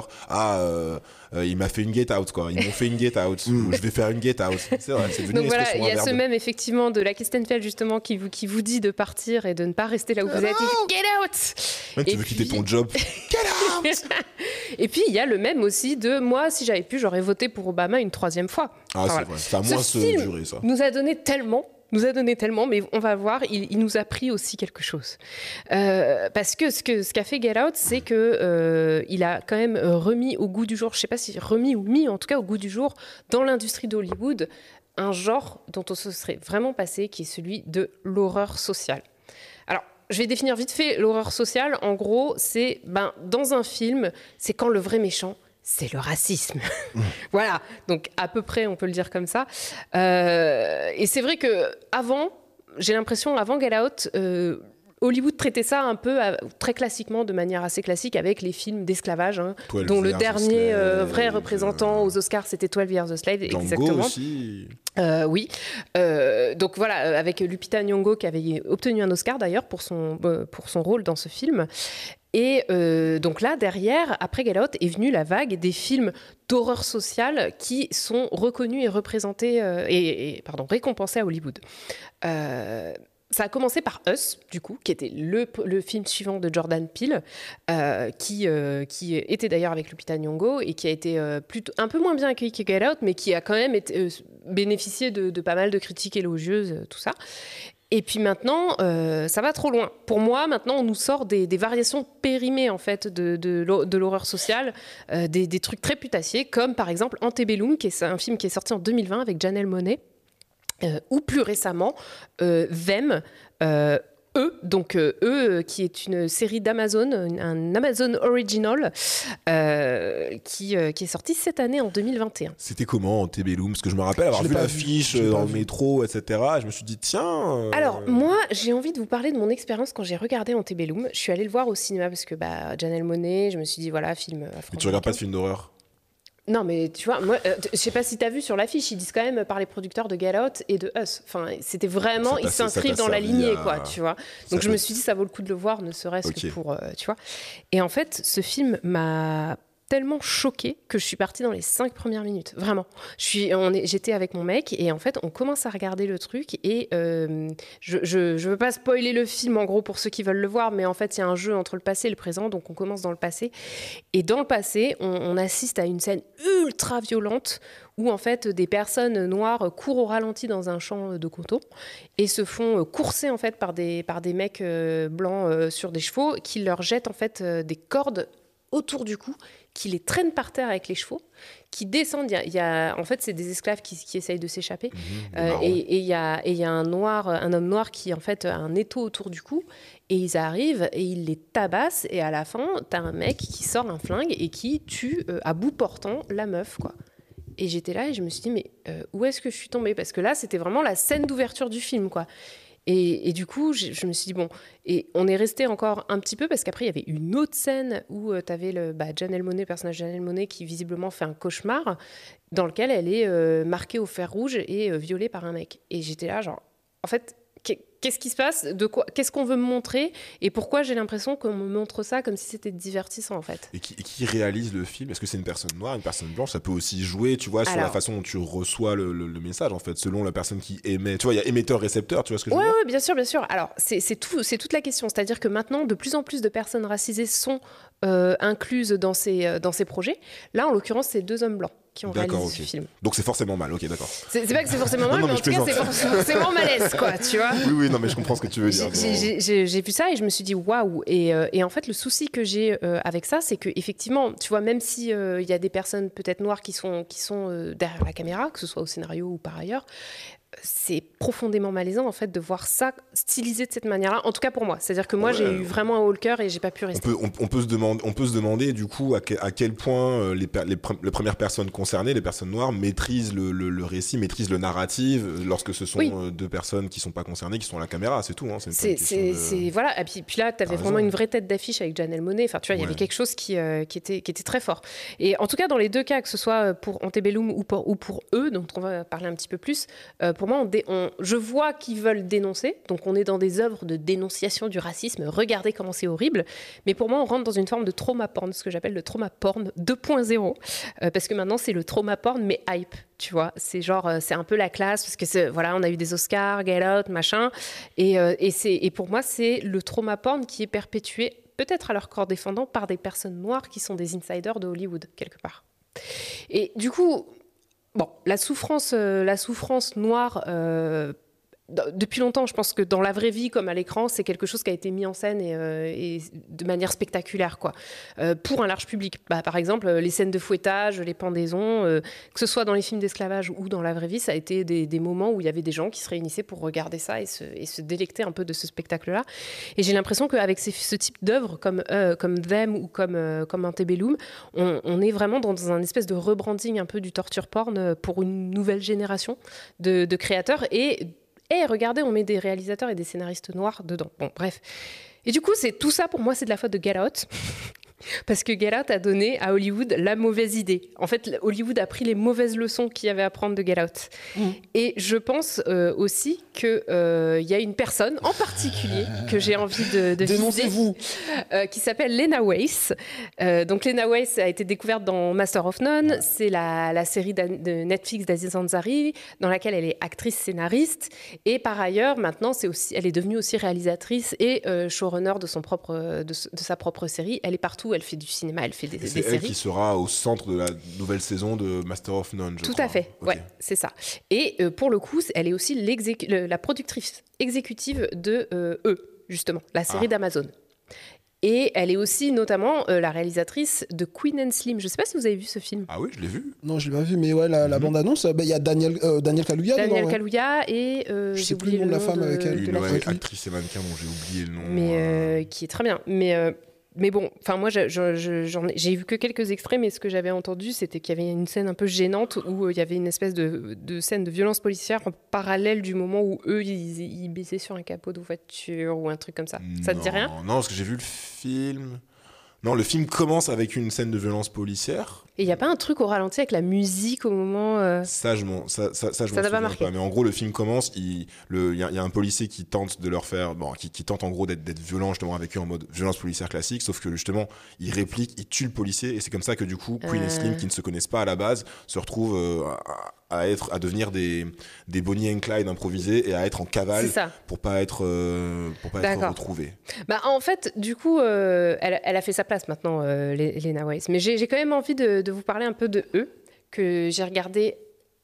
il m'a fait une Get Out, quoi. Ils m'ont fait une Get Out. Ou je vais faire une Get Out. C'est vrai, c'est devenu. Donc voilà, il y a ce même effectivement de Lakeith Stanfield justement qui vous dit de partir et de ne pas rester là où vous êtes. Get out. Même tu veux quitter ton job. Get out. Et puis il y a le même aussi de moi, si j'avais pu, j'aurais voté pour Obama une 3e fois. Ah, c'est vrai. Ça a moins se durer, ça. Nous a donné tellement, mais on va voir, il nous a pris aussi quelque chose. Parce que ce qu'a fait Get Out, c'est que il a quand même remis au goût du jour, je sais pas si remis ou mis en tout cas au goût du jour dans l'industrie d'Hollywood, un genre dont on se serait vraiment passé, qui est celui de l'horreur sociale. Alors, je vais définir vite fait l'horreur sociale. En gros, c'est dans un film, c'est quand le vrai méchant, c'est le racisme. Voilà, donc à peu près, on peut le dire comme ça. Et c'est vrai que j'ai l'impression, avant Get Out, Hollywood traitait ça un peu très classiquement, de manière assez classique, avec les films d'esclavage, dont le dernier vrai représentant aux Oscars, c'était 12 Years a Slave. Django exactement. Aussi. Oui. Donc voilà, avec Lupita Nyong'o qui avait obtenu un Oscar d'ailleurs pour son rôle dans ce film. Et donc là, derrière, après Get Out, est venue la vague des films d'horreur sociale qui sont reconnus et représentés récompensés à Hollywood. Ça a commencé par Us, du coup, qui était le film suivant de Jordan Peele, qui était d'ailleurs avec Lupita Nyong'o et qui a été un peu moins bien accueilli que Get Out, mais qui a quand même bénéficié de pas mal de critiques élogieuses, tout ça. Et puis maintenant, ça va trop loin. Pour moi, maintenant, on nous sort des variations périmées en fait de l'horreur sociale, des trucs très putassiers, comme par exemple Antebellum, qui est un film qui est sorti en 2020 avec Janelle Monáe. Ou plus récemment, Them, qui est une série d'Amazon, un Amazon Original, qui est sorti cette année en 2021. C'était comment Antebellum? Parce que je me rappelle avoir vu l'affiche dans le métro, etc. Et je me suis dit, tiens... Alors, moi, j'ai envie de vous parler de mon expérience quand j'ai regardé Antebellum. Je suis allée le voir au cinéma parce que Janelle Monáe, je me suis dit, voilà, film afro-américain. Mais tu regardes pas de film d'horreur? Non, mais tu vois, moi, je sais pas si t'as vu sur l'affiche, ils disent quand même par les producteurs de Get Out et de Us. Enfin, c'était vraiment, ils s'inscrivent dans la lignée, quoi, tu vois. Donc je me suis dit, ça vaut le coup de le voir, ne serait-ce que pour, tu vois. Et en fait, ce film m'a tellement choquée que je suis partie dans les 5 premières minutes, vraiment. J'étais avec mon mec et en fait, on commence à regarder le truc et je veux pas spoiler le film en gros pour ceux qui veulent le voir, mais en fait, il y a un jeu entre le passé et le présent, donc on commence dans le passé. Et dans le passé, on assiste à une scène ultra violente où en fait des personnes noires courent au ralenti dans un champ de coton et se font courser en fait par des mecs blancs sur des chevaux qui leur jettent en fait des cordes autour du cou, qui les traînent par terre avec les chevaux, qui descendent. En fait, c'est des esclaves qui essayent de s'échapper. Et il y a un homme noir qui en fait a un étau autour du cou. Et ils arrivent et ils les tabassent. Et à la fin, t'as un mec qui sort un flingue et qui tue à bout portant la meuf, quoi. Et j'étais là et je me suis dit, mais où est-ce que je suis tombée? Parce que là, c'était vraiment la scène d'ouverture du film, quoi. Et du coup, je me suis dit, bon, et on est resté encore un petit peu, parce qu'après, il y avait une autre scène où tu avais le Janelle Monáe, le personnage Janelle Monáe, qui visiblement fait un cauchemar, dans lequel elle est marquée au fer rouge et violée par un mec. Et j'étais là, genre, en fait, qu'est-ce qui se passe ? Qu'est-ce qu'on veut me montrer ? Et pourquoi j'ai l'impression qu'on me montre ça comme si c'était divertissant, en fait ? Et qui réalise le film ? Est-ce que c'est une personne noire, une personne blanche ? Ça peut aussi jouer, tu vois, sur la façon dont tu reçois le message, en fait, selon la personne qui émet. Tu vois, il y a émetteur-récepteur, tu vois ce que je veux dire ? Oui, bien sûr, bien sûr. Alors, c'est toute la question. C'est-à-dire que maintenant, de plus en plus de personnes racisées sont incluses dans ces projets. Là, en l'occurrence, c'est 2 hommes blancs qui ont réalisé ce film. Donc c'est forcément mal, ok, d'accord. C'est pas que c'est forcément mal, mais en tout cas, c'est forcément malaise, quoi, tu vois. Oui, non, mais je comprends ce que tu veux dire. J'ai vu ça et je me suis dit, waouh. Et en fait, le souci que j'ai avec ça, c'est qu'effectivement, tu vois, même s'il y a des personnes peut-être noires qui sont derrière la caméra, que ce soit au scénario ou par ailleurs, c'est profondément malaisant en fait de voir ça stylisé de cette manière-là. En tout cas pour moi, c'est-à-dire que moi j'ai eu vraiment un haut le cœur et j'ai pas pu rester. On peut se demander du coup à quel point les premières personnes concernées, les personnes noires, maîtrisent le récit, maîtrisent le narratif lorsque ce sont 2 personnes qui sont pas concernées, qui sont à la caméra, c'est tout. Hein, voilà. Et puis là, t'avais vraiment une vraie tête d'affiche avec Janelle Monáe. Enfin, tu vois, il y avait quelque chose qui était très fort. Et en tout cas, dans les 2 cas, que ce soit pour Antebellum ou pour eux, dont on va parler un petit peu plus. Pour moi, je vois qu'ils veulent dénoncer, donc on est dans des œuvres de dénonciation du racisme, regardez comment c'est horrible, mais pour moi on rentre dans une forme de trauma porn, ce que j'appelle le trauma porn 2.0, parce que maintenant c'est le trauma porn mais hype, tu vois, c'est genre, c'est un peu la classe, parce que voilà, on a eu des Oscars, Get Out, machin, et pour moi c'est le trauma porn qui est perpétué, peut-être à leur corps défendant, par des personnes noires qui sont des insiders de Hollywood, quelque part. Et du coup... Bon, la souffrance noire, depuis longtemps, je pense que dans la vraie vie comme à l'écran, c'est quelque chose qui a été mis en scène et de manière spectaculaire, quoi. Pour un large public. Par exemple, les scènes de fouettage, les pendaisons, que ce soit dans les films d'esclavage ou dans la vraie vie, ça a été des moments où il y avait des gens qui se réunissaient pour regarder ça et se délecter un peu de ce spectacle-là. Et j'ai l'impression qu'avec ce type d'œuvres comme Them ou comme Antebellum, on est vraiment dans un espèce de rebranding un peu du torture porn pour une nouvelle génération de créateurs et regardez, on met des réalisateurs et des scénaristes noirs dedans. Bon, bref. Et du coup, tout ça, pour moi, c'est de la faute de Get Out. Parce que Get Out a donné à Hollywood la mauvaise idée. En fait, Hollywood a pris les mauvaises leçons qu'il y avait à prendre de Get Out. Et je pense aussi qu'il y a une personne en particulier que j'ai envie de dénoncez-vous qui s'appelle Lena Waithe. Donc Lena Waithe a été découverte dans Master of None. C'est la série de Netflix d'Aziz Ansari dans laquelle elle est actrice scénariste. Et par ailleurs, maintenant, elle est devenue aussi réalisatrice et showrunner de sa propre série. Elle est partout. Elle fait du cinéma, elle fait des séries. C'est elle qui sera au centre de la nouvelle saison de Master of None, je crois. Tout à fait, okay. Ouais, c'est ça. Et pour le coup, elle est aussi la productrice exécutive de justement, la série d'Amazon. Et elle est aussi notamment la réalisatrice de Queen and Slim. Je ne sais pas si vous avez vu ce film. Ah oui, je l'ai vu. Non, je ne l'ai pas vu, mais ouais, la bande-annonce, il y a Daniel Kaluuya. Daniel Kaluuya et je sais plus le nom de la femme avec elle. Une actrice et mannequin dont j'ai oublié le nom. Mais qui est très bien. Mais bon, enfin moi j'ai vu que quelques extraits, mais ce que j'avais entendu, c'était qu'il y avait une scène un peu gênante où il y avait une espèce de scène de violence policière en parallèle du moment où eux ils baisaient sur un capot de voiture ou un truc comme ça. Ça te dit rien ? Non, parce que j'ai vu le film. Non, le film commence avec une scène de violence policière. Et il n'y a pas un truc au ralenti avec la musique au moment... Ça, je m'en souviens pas. Mais en gros, le film commence, il y a un policier qui tente de leur faire... Bon, qui tente en gros d'être violent justement avec eux en mode violence policière classique, sauf que justement, il réplique, il tue le policier, et c'est comme ça que du coup, Queen et Slim, qui ne se connaissent pas à la base, se retrouvent à devenir des Bonnie and Clyde improvisés et à être en cavale pour pas être retrouvés. En fait, du coup, elle a fait sa place maintenant, Lena Waithe. Mais j'ai quand même envie de vous parler un peu de eux, que j'ai regardé.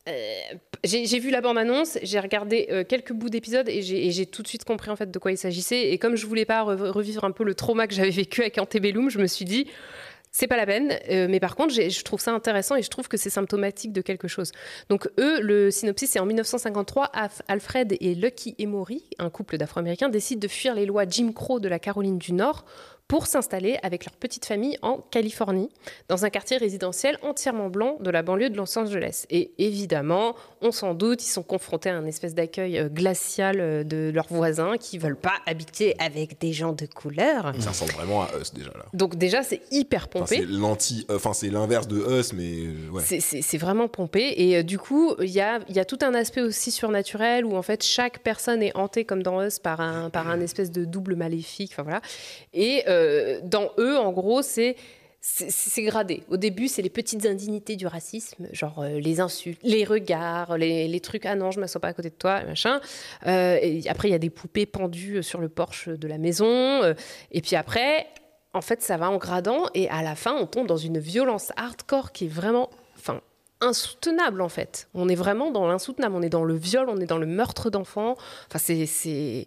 J'ai vu la bande-annonce, j'ai regardé quelques bouts d'épisodes et j'ai tout de suite compris en fait de quoi il s'agissait. Et comme je voulais pas revivre un peu le trauma que j'avais vécu avec Antebellum, je me suis dit c'est pas la peine. Mais par contre, je trouve ça intéressant et je trouve que c'est symptomatique de quelque chose. Donc eux, le synopsis, c'est en 1953, Alfred et Lucky Emory, un couple d'Afro-Américains, décident de fuir les lois Jim Crow de la Caroline du Nord pour s'installer avec leur petite famille en Californie, dans un quartier résidentiel entièrement blanc de la banlieue de Los Angeles. Et évidemment, on s'en doute, ils sont confrontés à un espèce d'accueil glacial de leurs voisins qui ne veulent pas habiter avec des gens de couleur. Ça ressemble vraiment à Us déjà là. Donc déjà, c'est hyper pompé. C'est l'inverse de Us, mais ouais. C'est vraiment pompé. Et du coup, il y a tout un aspect aussi surnaturel où en fait, chaque personne est hantée comme dans Us par un espèce de double maléfique. Enfin voilà. Et dans eux, en gros, c'est gradé. Au début, c'est les petites indignités du racisme, genre les insultes, les regards, les trucs « Ah non, je ne m'assois pas à côté de toi », machin. Et après, il y a des poupées pendues sur le porche de la maison. Et puis après, en fait, ça va en gradant. Et à la fin, on tombe dans une violence hardcore qui est vraiment insoutenable, en fait. On est vraiment dans l'insoutenable. On est dans le viol, on est dans le meurtre d'enfants. Enfin, je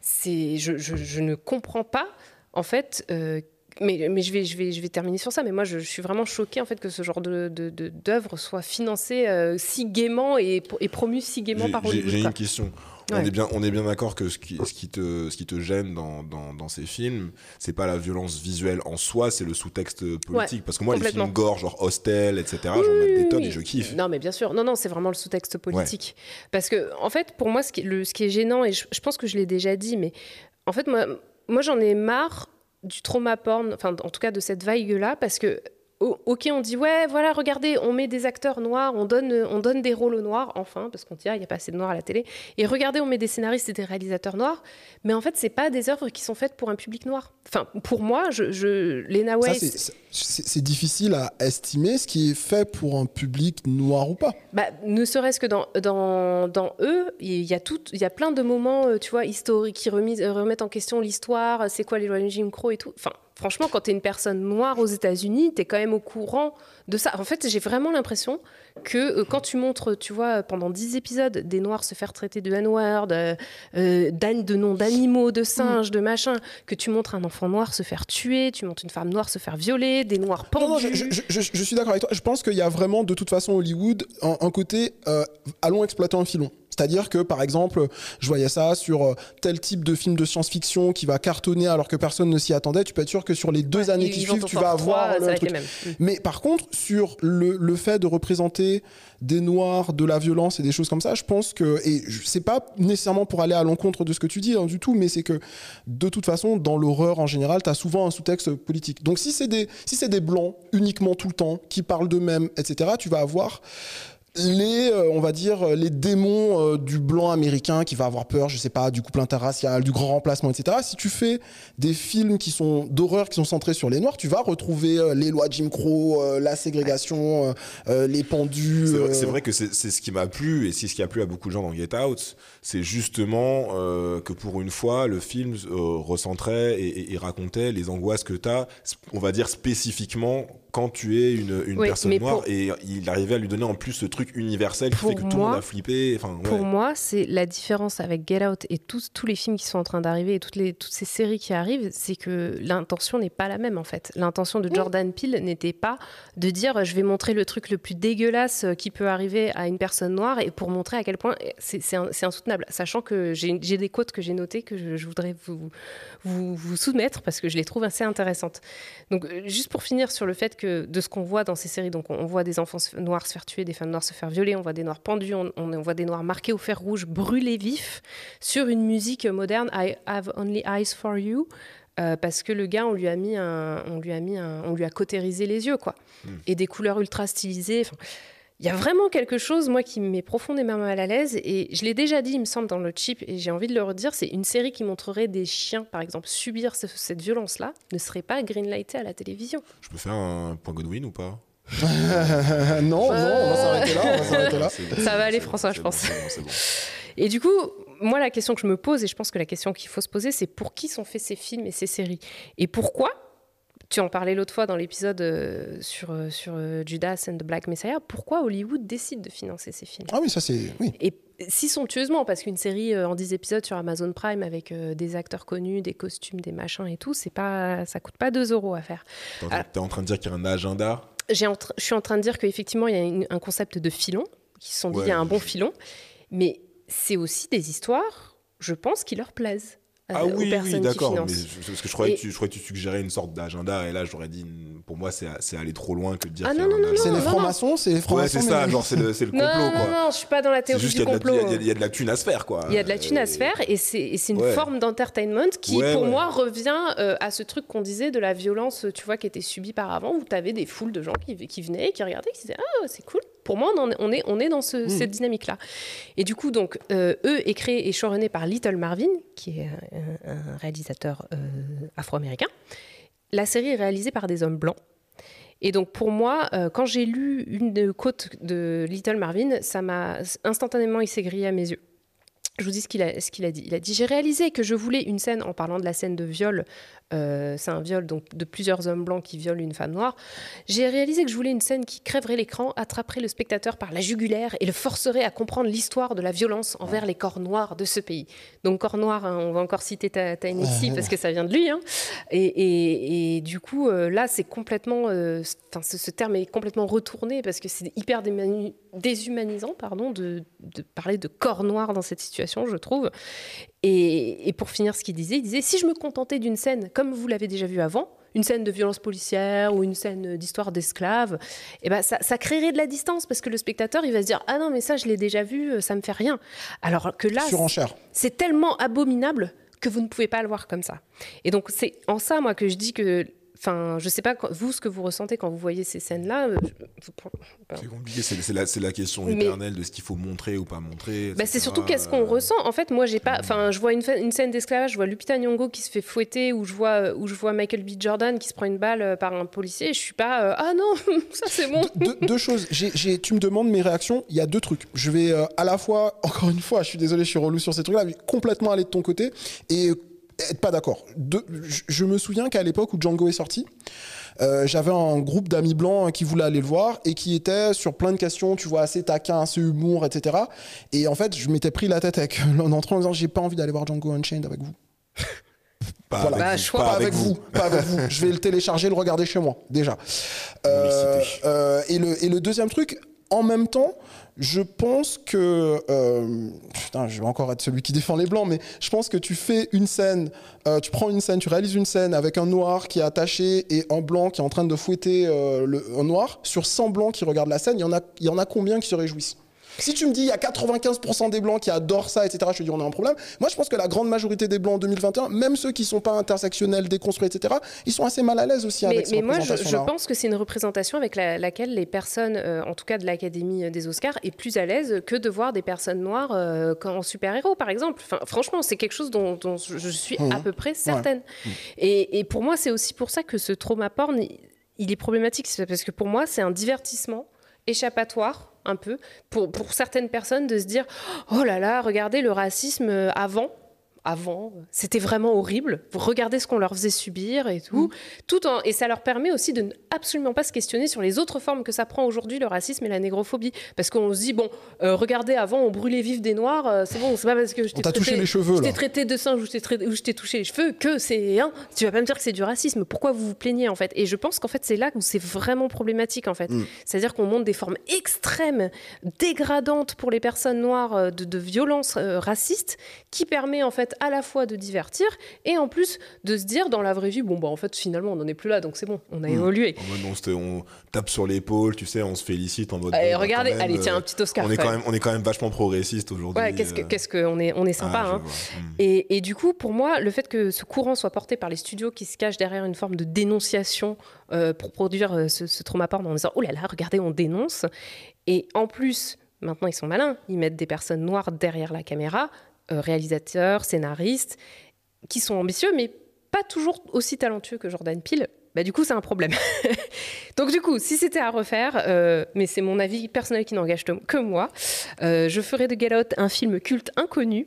ne comprends pas, en fait... Mais je vais terminer sur ça. Mais moi, je suis vraiment choquée en fait que ce genre d'œuvre soit financée si gaiement et promue si gaiement par Hollywood. J'ai une question. Ouais. On est bien d'accord que ce qui te gêne dans ces films, c'est pas la violence visuelle en soi, c'est le sous-texte politique. Ouais, parce que moi, les films gore, genre Hostel, etc., j'en mets des tonnes et je kiffe. Non, mais bien sûr. Non, c'est vraiment le sous-texte politique. Ouais. Parce que, en fait, pour moi, ce qui est gênant, et je pense que je l'ai déjà dit, mais en fait, moi j'en ai marre du trauma porn, enfin en tout cas de cette vague-là, parce que ok, on dit ouais, voilà, regardez, on met des acteurs noirs, on donne des rôles aux noirs, enfin, parce qu'on dit il n'y a pas assez de noirs à la télé, et regardez, on met des scénaristes et des réalisateurs noirs, mais en fait, c'est pas des œuvres qui sont faites pour un public noir. Enfin, pour moi, Lena Waithe... C'est difficile à estimer ce qui est fait pour un public noir ou pas. Ne serait-ce que dans eux, il y a plein de moments, tu vois, historiques qui remettent en question l'histoire, c'est quoi les lois de Jim Crow et tout. Enfin, franchement, quand t'es une personne noire aux États-Unis, t'es quand même au courant de ça. En fait, j'ai vraiment l'impression que quand tu montres, tu vois, pendant 10 épisodes, des noirs se faire traiter de N-word, de noms d'animaux, de singes, de machin, que tu montres un enfant noir se faire tuer, tu montres une femme noire se faire violer, des noirs pendus. Non, je suis d'accord avec toi. Je pense qu'il y a vraiment, de toute façon, Hollywood, un côté allons exploiter un filon. C'est-à-dire que, par exemple, je voyais ça sur tel type de film de science-fiction qui va cartonner alors que personne ne s'y attendait. Tu peux être sûr que sur les 2 années qui suivent, tu vas avoir le truc. Mais par contre, sur le fait de représenter des noirs, de la violence et des choses comme ça, je pense que, et c'est pas nécessairement pour aller à l'encontre de ce que tu dis du tout, mais c'est que de toute façon, dans l'horreur en général, t'as souvent un sous-texte politique. Donc si c'est des blancs uniquement tout le temps qui parlent d'eux-mêmes, etc., tu vas avoir on va dire, les démons du blanc américain qui va avoir peur, je sais pas, du couple interracial, du grand remplacement, etc. Si tu fais des films d'horreur qui sont centrés sur les noirs, tu vas retrouver les lois Jim Crow, la ségrégation, les pendus. C'est vrai que c'est ce qui m'a plu, et c'est ce qui a plu à beaucoup de gens dans Get Out. C'est justement que pour une fois, le film recentrait et racontait les angoisses que t'as, on va dire spécifiquement, quand tu es une personne noire, et il arrivait à lui donner en plus ce truc universel qui fait que tout le monde a flippé. Pour moi, c'est la différence avec Get Out et tous les films qui sont en train d'arriver et toutes ces séries qui arrivent, c'est que l'intention n'est pas la même en fait. L'intention de Jordan Peele n'était pas de dire je vais montrer le truc le plus dégueulasse qui peut arriver à une personne noire et pour montrer à quel point c'est insoutenable. Sachant que j'ai des quotes que j'ai notées que je voudrais vous soumettre parce que je les trouve assez intéressantes. Donc juste pour finir sur le fait que de ce qu'on voit dans ces séries, donc on voit des enfants noirs se faire tuer, des femmes noires se faire violer, on voit des noirs pendus, on voit des noirs marqués au fer rouge, brûlés vifs, sur une musique moderne, I Have Only Eyes for You, parce que le gars, on lui a cautérisé les yeux, quoi, et des couleurs ultra stylisées. Il y a vraiment quelque chose, moi, qui me met profondément mal à l'aise, et je l'ai déjà dit, il me semble, dans le Chip, et j'ai envie de le redire, c'est une série qui montrerait des chiens, par exemple, subir cette violence-là, ne serait pas greenlightée à la télévision. Je peux faire un point Godwin ou pas? Non, on va s'arrêter là. Ça va aller, François, je pense. C'est bon. Et du coup, moi, la question que je me pose, et je pense que la question qu'il faut se poser, c'est pour qui sont faits ces films et ces séries? Et pourquoi? Tu en parlais l'autre fois dans l'épisode sur Judas and the Black Messiah. Pourquoi Hollywood décide de financer ces films? Ah oui, ça c'est... Oui. Et si somptueusement, parce qu'une série en 10 épisodes sur Amazon Prime avec des acteurs connus, des costumes, des machins et tout, ça coûte pas 2 € à faire. T'es en train de dire qu'il y a un agenda? Je suis en train de dire qu'effectivement, il y a un concept de filon, qui se sont dit, il y a un bon filon, mais c'est aussi des histoires, je pense, qui leur plaisent aux personnes qui financent. Mais parce que je croyais que tu suggérais une sorte d'agenda, et là j'aurais dit, pour moi c'est aller trop loin que de dire non, c'est les francs-maçons, ouais, c'est ça, genre c'est le complot, quoi. Non, je suis pas dans la théorie du complot. Il y a de la thune à se faire, quoi. Il y a de la thune à se faire, et c'est une forme d'entertainment qui, pour moi, revient à ce truc qu'on disait de la violence, tu vois, qui était subie par avant, où tu avais des foules de gens qui venaient, qui regardaient, qui disaient « Ah, c'est cool ». Pour moi, on est dans cette dynamique-là. Et du coup, donc, eux est créé et showrunné par Little Marvin, qui est un réalisateur afro-américain. La série est réalisée par des hommes blancs. Et donc, pour moi, quand j'ai lu une quote de Little Marvin, instantanément, il s'est grillé à mes yeux. Je vous dis ce qu'il a dit. Il a dit « J'ai réalisé que je voulais une scène, en parlant de la scène de viol, c'est un viol donc, de plusieurs hommes blancs qui violent une femme noire. J'ai réalisé que je voulais une scène qui crèverait l'écran, attraperait le spectateur par la jugulaire et le forcerait à comprendre l'histoire de la violence envers les corps noirs de ce pays. » Donc corps noir, hein, on va encore citer Ta-Nehisi parce que ça vient de lui. Hein. Et du coup, là, c'est complètement... ce terme est complètement retourné parce que c'est hyper déshumanisant de parler de corps noir dans cette situation, je trouve. Et pour finir ce qu'il disait, il disait « Si je me contentais d'une scène, comme vous l'avez déjà vu avant, une scène de violence policière ou une scène d'histoire d'esclaves, eh ben ça créerait de la distance parce que le spectateur, il va se dire « Ah non, mais ça, je l'ai déjà vu, ça me fait rien. » Alors que là, c'est tellement abominable que vous ne pouvez pas le voir comme ça. Et donc, c'est en ça, moi, que je dis que... Enfin, je ne sais pas, vous, ce que vous ressentez quand vous voyez ces scènes-là. C'est compliqué, c'est la question éternelle de ce qu'il faut montrer ou pas montrer. C'est surtout qu'est-ce qu'on ressent. En fait, moi, je vois une scène d'esclavage, je vois Lupita Nyong'o qui se fait fouetter, ou je vois Michael B. Jordan qui se prend une balle par un policier, et je ne suis pas ah non, ça c'est bon. Deux choses. Tu me demandes mes réactions, il y a deux trucs. Je vais à la fois, encore une fois, je suis désolé, je suis relou sur ces trucs-là, mais complètement aller de ton côté, et être pas d'accord. Je me souviens qu'à l'époque où Django est sorti, j'avais un groupe d'amis blancs qui voulaient aller le voir et qui étaient sur plein de questions, tu vois, assez taquin, assez humour, etc. Et en fait, je m'étais pris la tête avec l'un d'entre eux en disant j'ai pas envie d'aller voir Django Unchained avec vous. Pas avec vous. Je vais le télécharger, le regarder chez moi, déjà. Et le deuxième truc, en même temps, je pense que... je vais encore être celui qui défend les Blancs, mais je pense que tu fais une scène, tu réalises une scène avec un noir qui est attaché et un blanc qui est en train de fouetter un noir. Sur 100 blancs qui regardent la scène, il y en a combien qui se réjouissent ? Si tu me dis il y a 95% des blancs qui adorent ça, etc., je te dis on a un problème. Moi, je pense que la grande majorité des blancs en 2021, même ceux qui ne sont pas intersectionnels, déconstruits, etc., ils sont assez mal à l'aise aussi avec cette représentation-là. Mais moi, je pense que c'est une représentation avec laquelle les personnes, en tout cas de l'Académie des Oscars, est plus à l'aise que de voir des personnes noires en super-héros, par exemple. Enfin, franchement, c'est quelque chose dont je suis à peu près certaine. Ouais. Et pour moi, c'est aussi pour ça que ce trauma porn, il est problématique. Parce que pour moi, c'est un divertissement échappatoire un peu, pour certaines personnes, de se dire « Oh là là, regardez le racisme avant, c'était vraiment horrible. Regardez ce qu'on leur faisait subir et tout. Et ça leur permet aussi de absolument pas se questionner sur les autres formes que ça prend aujourd'hui, le racisme et la négrophobie. Parce qu'on se dit, regardez, avant, on brûlait vif des Noirs, c'est bon, c'est pas parce que je t'ai traité de singe ou je t'ai touché les cheveux que c'est... tu vas pas me dire que c'est du racisme. Pourquoi vous vous plaignez, en fait ? Et je pense qu'en fait, c'est là où c'est vraiment problématique, en fait. C'est-à-dire qu'on montre des formes extrêmes, dégradantes pour les personnes noires de violence raciste, qui permet, en fait, à la fois de divertir et en plus de se dire dans la vraie vie en fait finalement on n'en est plus là donc c'est bon, on a évolué. On tape sur l'épaule, tu sais, on se félicite en mode regardez, allez tiens, un petit Oscar. On est quand même vachement progressiste aujourd'hui. Ouais, qu'est-ce que on est sympa Et du coup pour moi le fait que ce courant soit porté par les studios qui se cachent derrière une forme de dénonciation pour produire ce trauma porn en disant oh là là regardez on dénonce, et en plus maintenant ils sont malins, ils mettent des personnes noires derrière la caméra, réalisateurs, scénaristes, qui sont ambitieux, mais pas toujours aussi talentueux que Jordan Peele. Du coup, c'est un problème. Donc du coup, si c'était à refaire, mais c'est mon avis personnel qui n'engage que moi, je ferais de Get Out un film culte inconnu.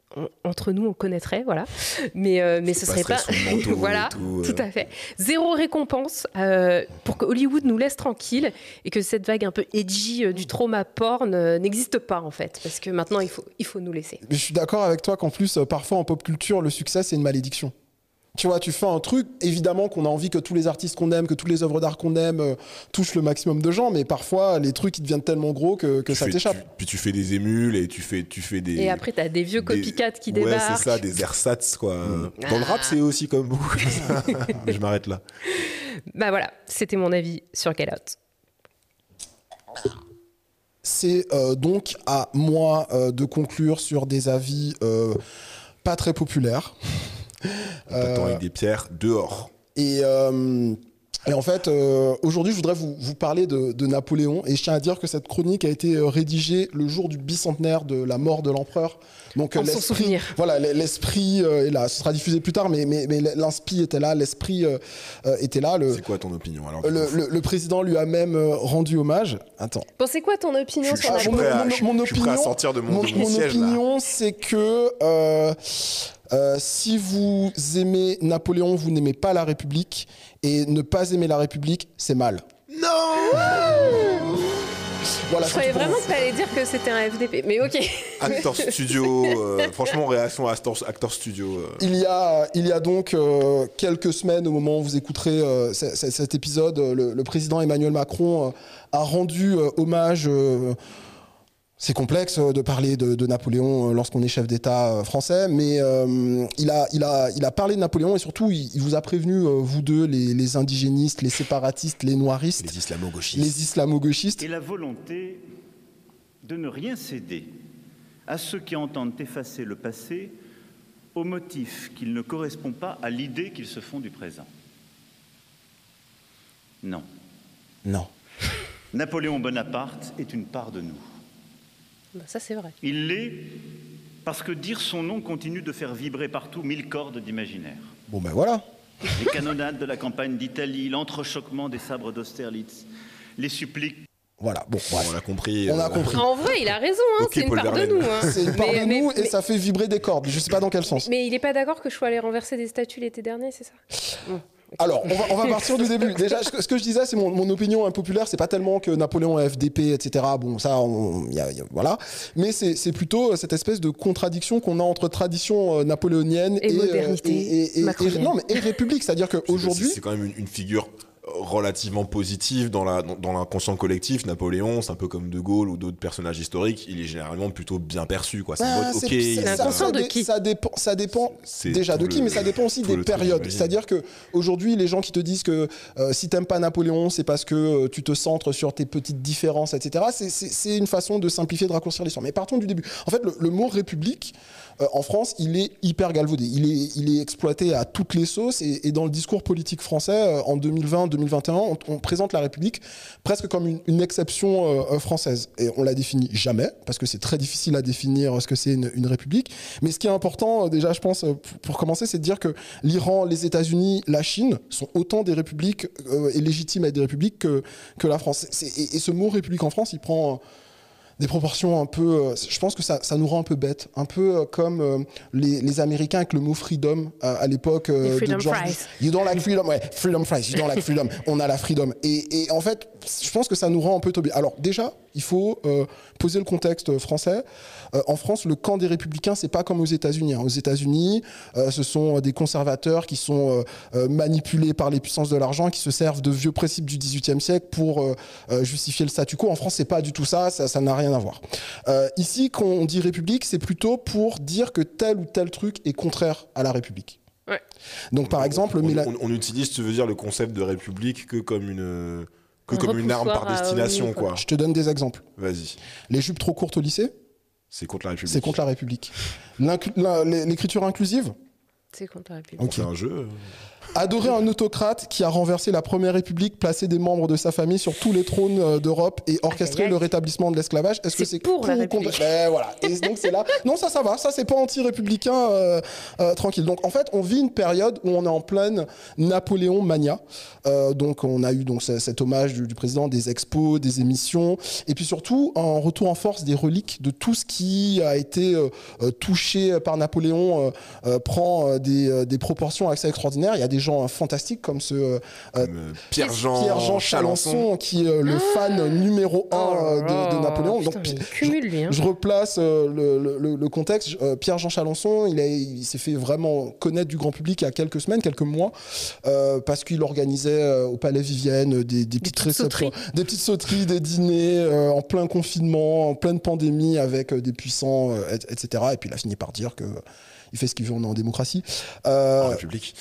Entre nous, on connaîtrait, voilà. Mais ce serait pas... voilà, tout à fait. Zéro récompense pour que Hollywood nous laisse tranquille et que cette vague un peu edgy du trauma porn n'existe pas, en fait. Parce que maintenant, il faut nous laisser. Mais je suis d'accord avec toi qu'en plus, parfois, en pop culture, le succès, c'est une malédiction. Tu vois, tu fais un truc, évidemment qu'on a envie que tous les artistes qu'on aime, que toutes les œuvres d'art qu'on aime touchent le maximum de gens, mais parfois les trucs ils deviennent tellement gros que ça t'échappe. Puis tu fais des émules et tu fais des... Et après, t'as des vieux copycats qui débarquent. Ouais, c'est ça, des ersatz, quoi. Dans le rap, c'est aussi comme beaucoup. Je m'arrête là. Bah voilà, c'était mon avis sur Get Out. C'est donc à moi de conclure sur des avis pas très populaires. T'attends avec des pierres dehors. Et en fait, aujourd'hui, je voudrais vous parler de Napoléon. Et je tiens à dire que cette chronique a été rédigée le jour du bicentenaire de la mort de l'empereur. Donc en son souvenir. Voilà, l'esprit est là. Ce sera diffusé plus tard, mais l'inspi était là, l'esprit était là. C'est quoi ton opinion alors? Le président lui a même rendu hommage. Attends. Bon, c'est quoi ton opinion sur je suis prêt à sortir de mon mon siège, opinion, c'est que si vous aimez Napoléon, vous n'aimez pas la République. Et ne pas aimer la République, c'est mal. Non. Voilà, je croyais vraiment que tu allais dire que c'était un FDP, mais ok. Acteur Studio, franchement, réaction à Acteur Studio. Il y a donc quelques semaines, au moment où vous écouterez cet épisode, le président Emmanuel Macron a rendu hommage... C'est complexe de parler de Napoléon lorsqu'on est chef d'État français, mais il a parlé de Napoléon et surtout il vous a prévenu, vous deux, les indigénistes, les séparatistes, les noiristes, les islamo-gauchistes. Et la volonté de ne rien céder à ceux qui entendent effacer le passé au motif qu'il ne correspond pas à l'idée qu'ils se font du présent. Non. Non. Napoléon Bonaparte est une part de nous. Bah ça, c'est vrai. Il l'est parce que dire son nom continue de faire vibrer partout 1000 cordes d'imaginaire. Bon ben voilà. Les canonnades de la campagne d'Italie, l'entrechoquement des sabres d'Austerlitz, les suppliques. Voilà, bon, ouais. On a compris. On a compris. En vrai, il a raison, hein, okay, c'est une part de nous. Hein. C'est une part de nous et ça fait vibrer des cordes. Je sais pas dans quel sens. Mais il est pas d'accord que je sois allé renverser des statues l'été dernier, c'est ça? Alors, on va partir du début. Déjà, ce que je disais, c'est mon opinion impopulaire. C'est pas tellement que Napoléon est FDP, etc. Bon, ça, voilà. Mais c'est plutôt cette espèce de contradiction qu'on a entre tradition napoléonienne et modernité et république. C'est-à-dire qu'aujourd'hui... C'est quand même une figure relativement positive dans l'inconscient collectif. Napoléon, c'est un peu comme De Gaulle ou d'autres personnages historiques, il est généralement plutôt bien perçu, quoi. C'est l'inconscient de qui? Ça dépend déjà de qui, mais ça dépend aussi des périodes. C'est-à-dire que aujourd'hui, les gens qui te disent que si t'aimes pas Napoléon, c'est parce que tu te centres sur tes petites différences, etc. C'est une façon de simplifier, de raccourcir l'histoire. Mais partons du début. En fait, le mot république en France, il est hyper galvaudé. Il est exploité à toutes les sauces et dans le discours politique français, en 2020-2021, on présente la République presque comme une exception française. Et on la définit jamais, parce que c'est très difficile à définir ce que c'est une République. Mais ce qui est important, déjà, je pense, pour commencer, c'est de dire que l'Iran, les États-Unis, la Chine sont autant des républiques et légitimes à être des républiques que la France. Et ce mot République en France, il prend... des proportions un peu... je pense que ça nous rend un peu bêtes. Un peu comme les Américains avec le mot freedom à l'époque de George... You don't like freedom? Ouais, freedom fries. You don't like freedom. On a la freedom. Et en fait, je pense que ça nous rend un peu tombé. Alors déjà, il faut poser le contexte français. En France, le camp des républicains, c'est pas comme aux États-Unis. Aux États-Unis, ce sont des conservateurs qui sont manipulés par les puissances de l'argent, qui se servent de vieux principes du XVIIIe siècle pour justifier le statu quo. En France, c'est pas du tout ça. Ça n'a rien à voir. Ici, quand on dit République, c'est plutôt pour dire que tel ou tel truc est contraire à la République. Ouais. Donc, par exemple... On utilise, tu veux dire, le concept de République que comme une arme par destination, quoi. Je te donne des exemples. Vas-y. Les jupes trop courtes au lycée, c'est contre la République. C'est contre la République. L'écriture inclusive, c'est contre la République. Okay. C'est un jeu. Adorer un autocrate qui a renversé la première République, placé des membres de sa famille sur tous les trônes d'Europe et orchestré le rétablissement de l'esclavage. Est-ce que c'est pour la République? Voilà. Et donc c'est là. Non, ça va. Ça, c'est pas anti-républicain, tranquille. Donc en fait, on vit une période où on est en pleine Napoléon mania. Donc on a eu donc cet hommage du président, des expos, des émissions, et puis surtout un retour en force des reliques de tout ce qui a été touché par Napoléon prend des proportions assez extraordinaires. Il y a des gens fantastiques comme Pierre-Jean Chalençon, qui est le fan numéro 1 de Napoléon. Putain, Donc, il cumule, lui. je replace le contexte. Pierre-Jean Chalençon, il s'est fait vraiment connaître du grand public il y a quelques semaines, quelques mois, parce qu'il organisait au Palais Vivienne des petites réceptions, des petites sauteries, des dîners en plein confinement, en pleine pandémie avec des puissants, etc. Et puis il a fini par dire qu'il fait ce qu'il veut, on est en démocratie. en République.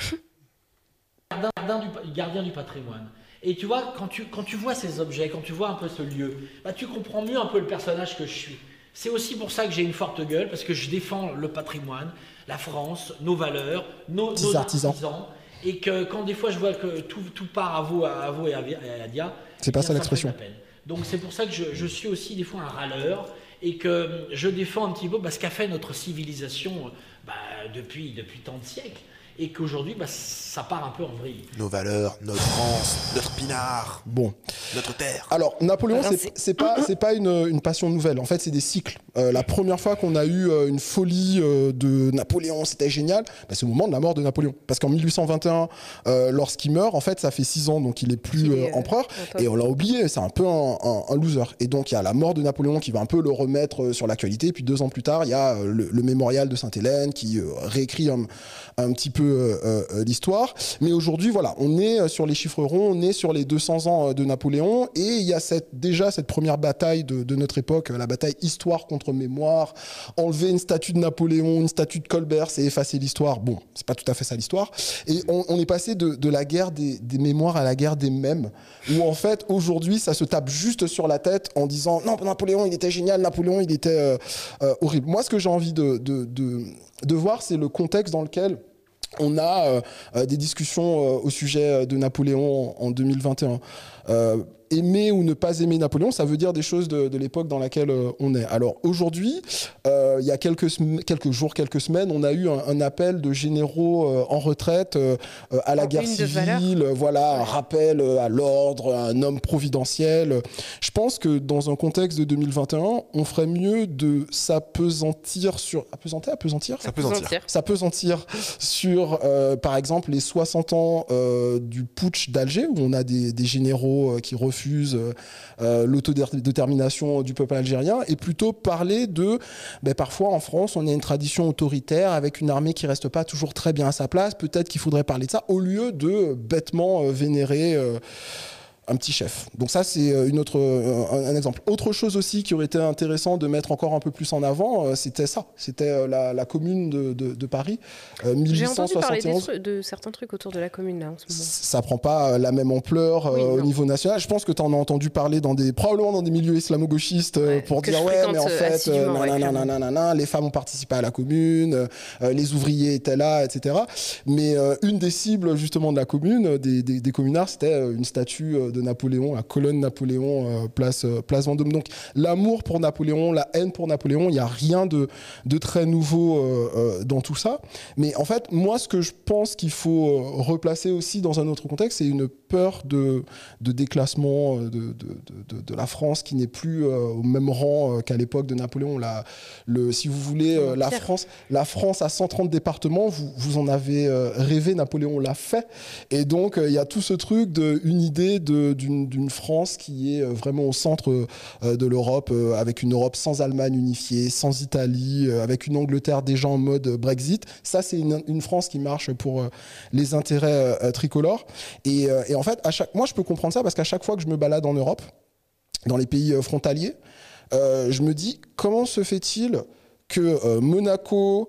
Gardien du patrimoine. Et tu vois, quand tu vois ces objets, quand tu vois un peu ce lieu, bah, tu comprends mieux un peu le personnage que je suis. C'est aussi pour ça que j'ai une forte gueule, parce que je défends le patrimoine, la France, nos valeurs, nos artisans. Et que quand des fois je vois que tout part à vous et à Dia, c'est pas ça l'expression. Donc c'est pour ça que je suis aussi des fois un râleur et que je défends un petit peu ce qu'a fait notre civilisation depuis tant de siècles. Et qu'aujourd'hui, ça part un peu en vrille. Nos valeurs, notre France, notre pinard, notre terre. Alors, Napoléon, c'est pas une passion nouvelle. En fait, c'est des cycles. La première fois qu'on a eu une folie de Napoléon, c'était génial, c'est au moment de la mort de Napoléon. Parce qu'en 1821, lorsqu'il meurt, en fait, ça fait 6 ans, donc il est plus empereur. Et on l'a oublié, c'est un peu un loser. Et donc, il y a la mort de Napoléon qui va un peu le remettre sur l'actualité. Et puis 2 ans plus tard, il y a le mémorial de Sainte-Hélène qui réécrit un petit peu l'histoire. Mais aujourd'hui, voilà, on est sur les chiffres ronds, on est sur les 200 ans de Napoléon, et il y a déjà cette première bataille de notre époque, la bataille histoire contre mémoire. Enlever une statue de Napoléon, une statue de Colbert, c'est effacer l'histoire. Bon, c'est pas tout à fait ça l'histoire. Et on est passé de la guerre des mémoires à la guerre des mèmes, où en fait, aujourd'hui, ça se tape juste sur la tête en disant non, Napoléon, il était génial, Napoléon, il était horrible. Moi, ce que j'ai envie de voir, c'est le contexte dans lequel on a des discussions au sujet de Napoléon en 2021. Aimer ou ne pas aimer Napoléon, ça veut dire des choses de l'époque dans laquelle on est. Alors aujourd'hui, il y a quelques jours, quelques semaines, on a eu un appel de généraux en retraite à la guerre civile, un rappel à l'ordre, un homme providentiel. Je pense que dans un contexte de 2021, on ferait mieux de s'apesantir sur... S'apesantir sur, par exemple, les 60 ans du putsch d'Alger, où on a des généraux qui refusent l'autodétermination du peuple algérien, et plutôt parler de parfois en France on a une tradition autoritaire avec une armée qui reste pas toujours très bien à sa place, peut-être qu'il faudrait parler de ça au lieu de bêtement vénérer un petit chef. Donc ça, c'est un exemple. Autre chose aussi qui aurait été intéressant de mettre encore un peu plus en avant, c'était la commune de Paris, 1871. J'ai entendu parler de certains trucs autour de la commune là en ce moment. Ça prend pas la même ampleur au niveau national. Je pense que tu en as entendu parler probablement dans des milieux islamo-gauchistes pour dire mais en fait les femmes ont participé à la commune, les ouvriers étaient là, etc. Mais une des cibles justement de la commune, des communards, c'était une statue de Napoléon, la colonne Napoléon, place Vendôme. Donc l'amour pour Napoléon, la haine pour Napoléon, il n'y a rien de très nouveau dans tout ça. Mais en fait, moi, ce que je pense qu'il faut replacer aussi dans un autre contexte, c'est une peur de déclassement de la France qui n'est plus au même rang qu'à l'époque de Napoléon. Si vous voulez, la France a 130 départements, vous en avez rêvé, Napoléon l'a fait. Et donc, il y a tout ce truc d'une idée d'une France qui est vraiment au centre de l'Europe, avec une Europe sans Allemagne unifiée, sans Italie, avec une Angleterre déjà en mode Brexit. Ça, c'est une France qui marche pour les intérêts tricolores. Et en fait, moi, je peux comprendre ça parce qu'à chaque fois que je me balade en Europe, dans les pays frontaliers, je me dis, comment se fait-il que Monaco,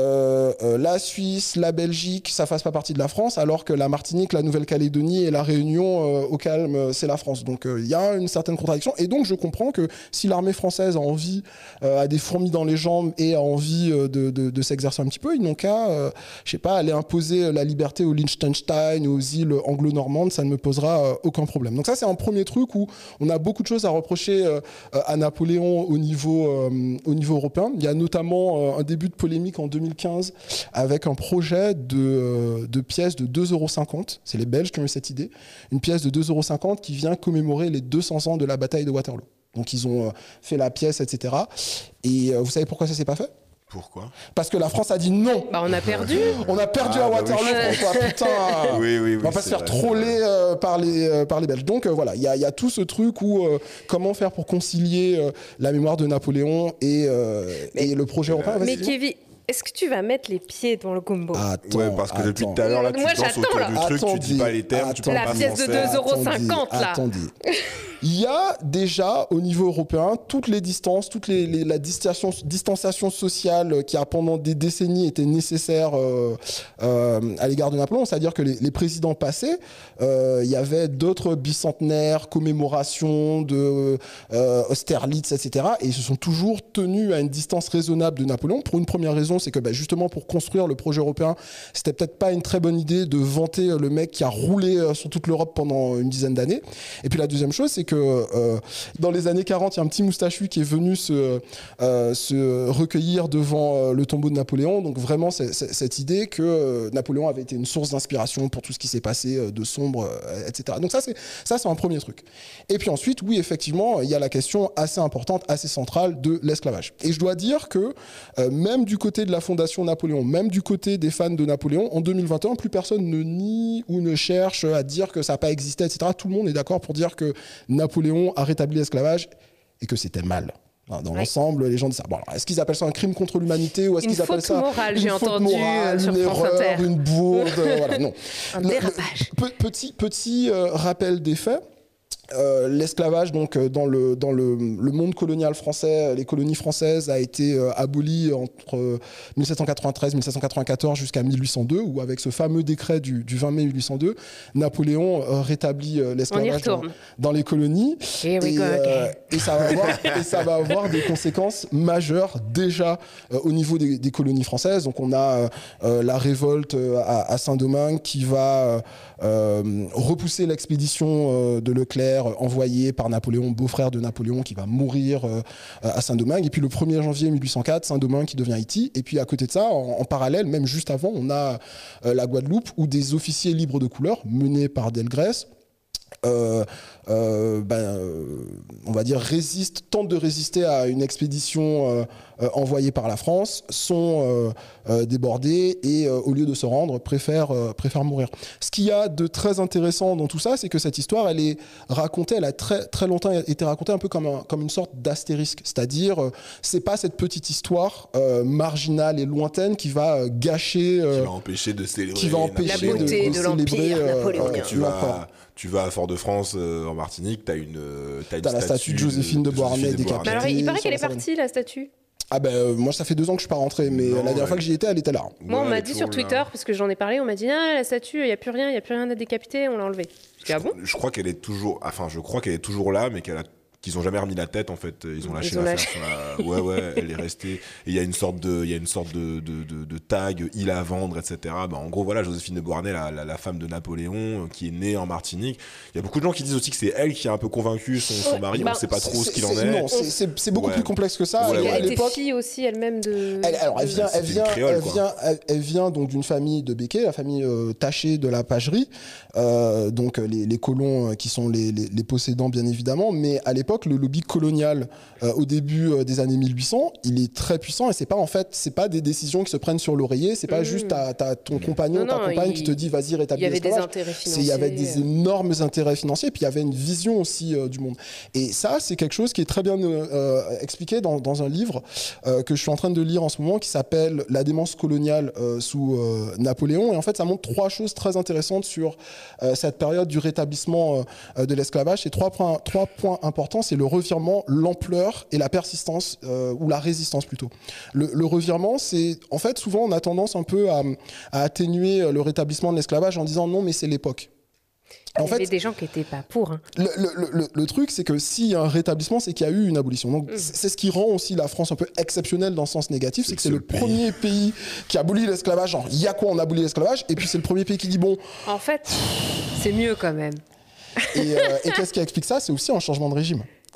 la Suisse, la Belgique, ça fasse pas partie de la France, alors que la Martinique, la Nouvelle-Calédonie et la Réunion, au calme, c'est la France. Donc il y a une certaine contradiction. Et donc je comprends que si l'armée française a envie, a des fourmis dans les jambes et a envie de s'exercer un petit peu, ils n'ont qu'à, aller imposer la liberté au Liechtenstein, aux îles anglo-normandes, ça ne me posera aucun problème. Donc ça, c'est un premier truc où on a beaucoup de choses à reprocher à Napoléon au niveau européen. Il y a notamment un début de polémique en 2015 avec un projet de pièce de 2,50 €. C'est les Belges qui ont eu cette idée. Une pièce de 2,50 € qui vient commémorer les 200 ans de la bataille de Waterloo. Donc ils ont fait la pièce, etc. Et vous savez pourquoi ça s'est pas fait ? Pourquoi ? Parce que la France a dit non. Bah, on a perdu. On a perdu à Waterloo, François, putain. Oui, on va pas se faire vrai, troller par les Belges. Donc voilà, il y a tout ce truc où comment faire pour concilier la mémoire de Napoléon et le projet européen. Mais Kevin, est-ce que tu vas mettre les pieds dans le combo ? Ouais, parce que depuis tout à l'heure, là, tu Moi, danses autour du truc, tu dis pas les termes, tu parles pas français. La pièce de 2,50 €, là. Attendez. Il y a déjà, au niveau européen, toutes les distances, la distanciation sociale qui a pendant des décennies été nécessaire à l'égard de Napoléon. C'est-à-dire que les présidents passés, il y avait d'autres bicentenaires, commémorations de Austerlitz, etc. Et ils se sont toujours tenus à une distance raisonnable de Napoléon. Pour une première raison, c'est que justement, pour construire le projet européen, c'était peut-être pas une très bonne idée de vanter le mec qui a roulé sur toute l'Europe pendant une dizaine d'années. Et puis la deuxième chose, c'est que dans les années 40, il y a un petit moustachu qui est venu se recueillir devant le tombeau de Napoléon. Donc vraiment, cette idée que Napoléon avait été une source d'inspiration pour tout ce qui s'est passé de sombre, etc. Donc ça, c'est un premier truc. Et puis ensuite, oui, effectivement, il y a la question assez importante, assez centrale de l'esclavage. Et je dois dire que même du côté de la Fondation Napoléon, même du côté des fans de Napoléon, en 2021, plus personne ne nie ou ne cherche à dire que ça n'a pas existé, etc. Tout le monde est d'accord pour dire que Napoléon a rétabli l'esclavage et que c'était mal. Dans l'ensemble, les gens disent ça. Bon, alors, est-ce qu'ils appellent ça un crime contre l'humanité ou est-ce qu'ils appellent ça une faute morale, une erreur, une bourde voilà, non. Un dérapage. Petit rappel des faits. L'esclavage donc dans le monde colonial français, les colonies françaises a été aboli entre 1793 1794 jusqu'à 1802 où avec ce fameux décret du 20 mai 1802 Napoléon rétablit l'esclavage dans les colonies et ça va avoir des conséquences majeures déjà au niveau des colonies françaises. Donc on a la révolte à Saint-Domingue qui va repousser l'expédition de Leclerc envoyé par Napoléon, beau-frère de Napoléon, qui va mourir à Saint-Domingue. Et puis le 1er janvier 1804, Saint-Domingue qui devient Haïti. Et puis à côté de ça, en parallèle, même juste avant, on a la Guadeloupe, où des officiers libres de couleur, menés par Delgrès, on va dire tentent de résister à une expédition envoyée par la France, sont débordés et au lieu de se rendre préfèrent mourir. Ce qu'il y a de très intéressant dans tout ça, c'est que cette histoire elle a très très longtemps été racontée un peu comme une sorte d'astérisque, c'est-à-dire c'est pas cette petite histoire marginale et lointaine qui va gâcher qui va empêcher de célébrer la beauté de l'empire napoléonien. Tu vas à Fort-de-France en Martinique, t'as la statue de Joséphine de Beauharnais décapitée. Alors il paraît qu'elle est partie la statue. Ah moi ça fait 2 ans que je suis pas rentré, mais la dernière fois que j'y étais, elle était là. Moi on m'a dit sur Twitter, parce que j'en ai parlé, on m'a dit la statue, il y a plus rien à décapiter, on l'a enlevée. Je crois qu'elle est toujours là, mais qu'ils ont jamais remis la tête en fait, ils ont lâché l'affaire. Ouais, elle est restée. Et il y a une sorte de tag, île à vendre, etc. En gros voilà, Joséphine de Beauharnais, la femme de Napoléon, qui est née en Martinique. Il y a beaucoup de gens qui disent aussi que c'est elle qui a un peu convaincu son mari. On sait pas trop ce qu'il en est. Non, c'est beaucoup plus complexe que ça. Elle était fille aussi elle-même de. Elle vient donc d'une famille de Béquet, la famille Taché de la Pagerie, donc les colons qui sont les possédants bien évidemment, mais à l'époque le lobby colonial au début des années 1800 il est très puissant et c'est pas des décisions qui se prennent sur l'oreiller, c'est pas juste t'as ton compagnon, ta compagne qui te dit vas-y rétablis l'esclavage. Il y avait des intérêts financiers. Il y avait des énormes intérêts financiers, puis il y avait une vision aussi du monde. Et ça c'est quelque chose qui est très bien expliqué dans un livre que je suis en train de lire en ce moment qui s'appelle La démence coloniale sous Napoléon, et en fait ça montre 3 choses très intéressantes sur cette période du rétablissement de l'esclavage. C'est 3 points importants, c'est le revirement, l'ampleur et la persistance, ou la résistance plutôt. Le revirement, c'est en fait souvent on a tendance un peu à atténuer le rétablissement de l'esclavage en disant non mais c'est l'époque. Il y avait des gens qui n'étaient pas pour. Le truc, c'est que s'il y a un rétablissement, c'est qu'il y a eu une abolition. Donc, c'est ce qui rend aussi la France un peu exceptionnelle dans le sens négatif, c'est que c'est le premier pays qui abolit l'esclavage. Genre, il y a quoi, on abolit l'esclavage, et puis c'est le premier pays qui dit bon. En fait, c'est mieux quand même. Et qu'est-ce qui explique ça ? C'est aussi un changement de régime.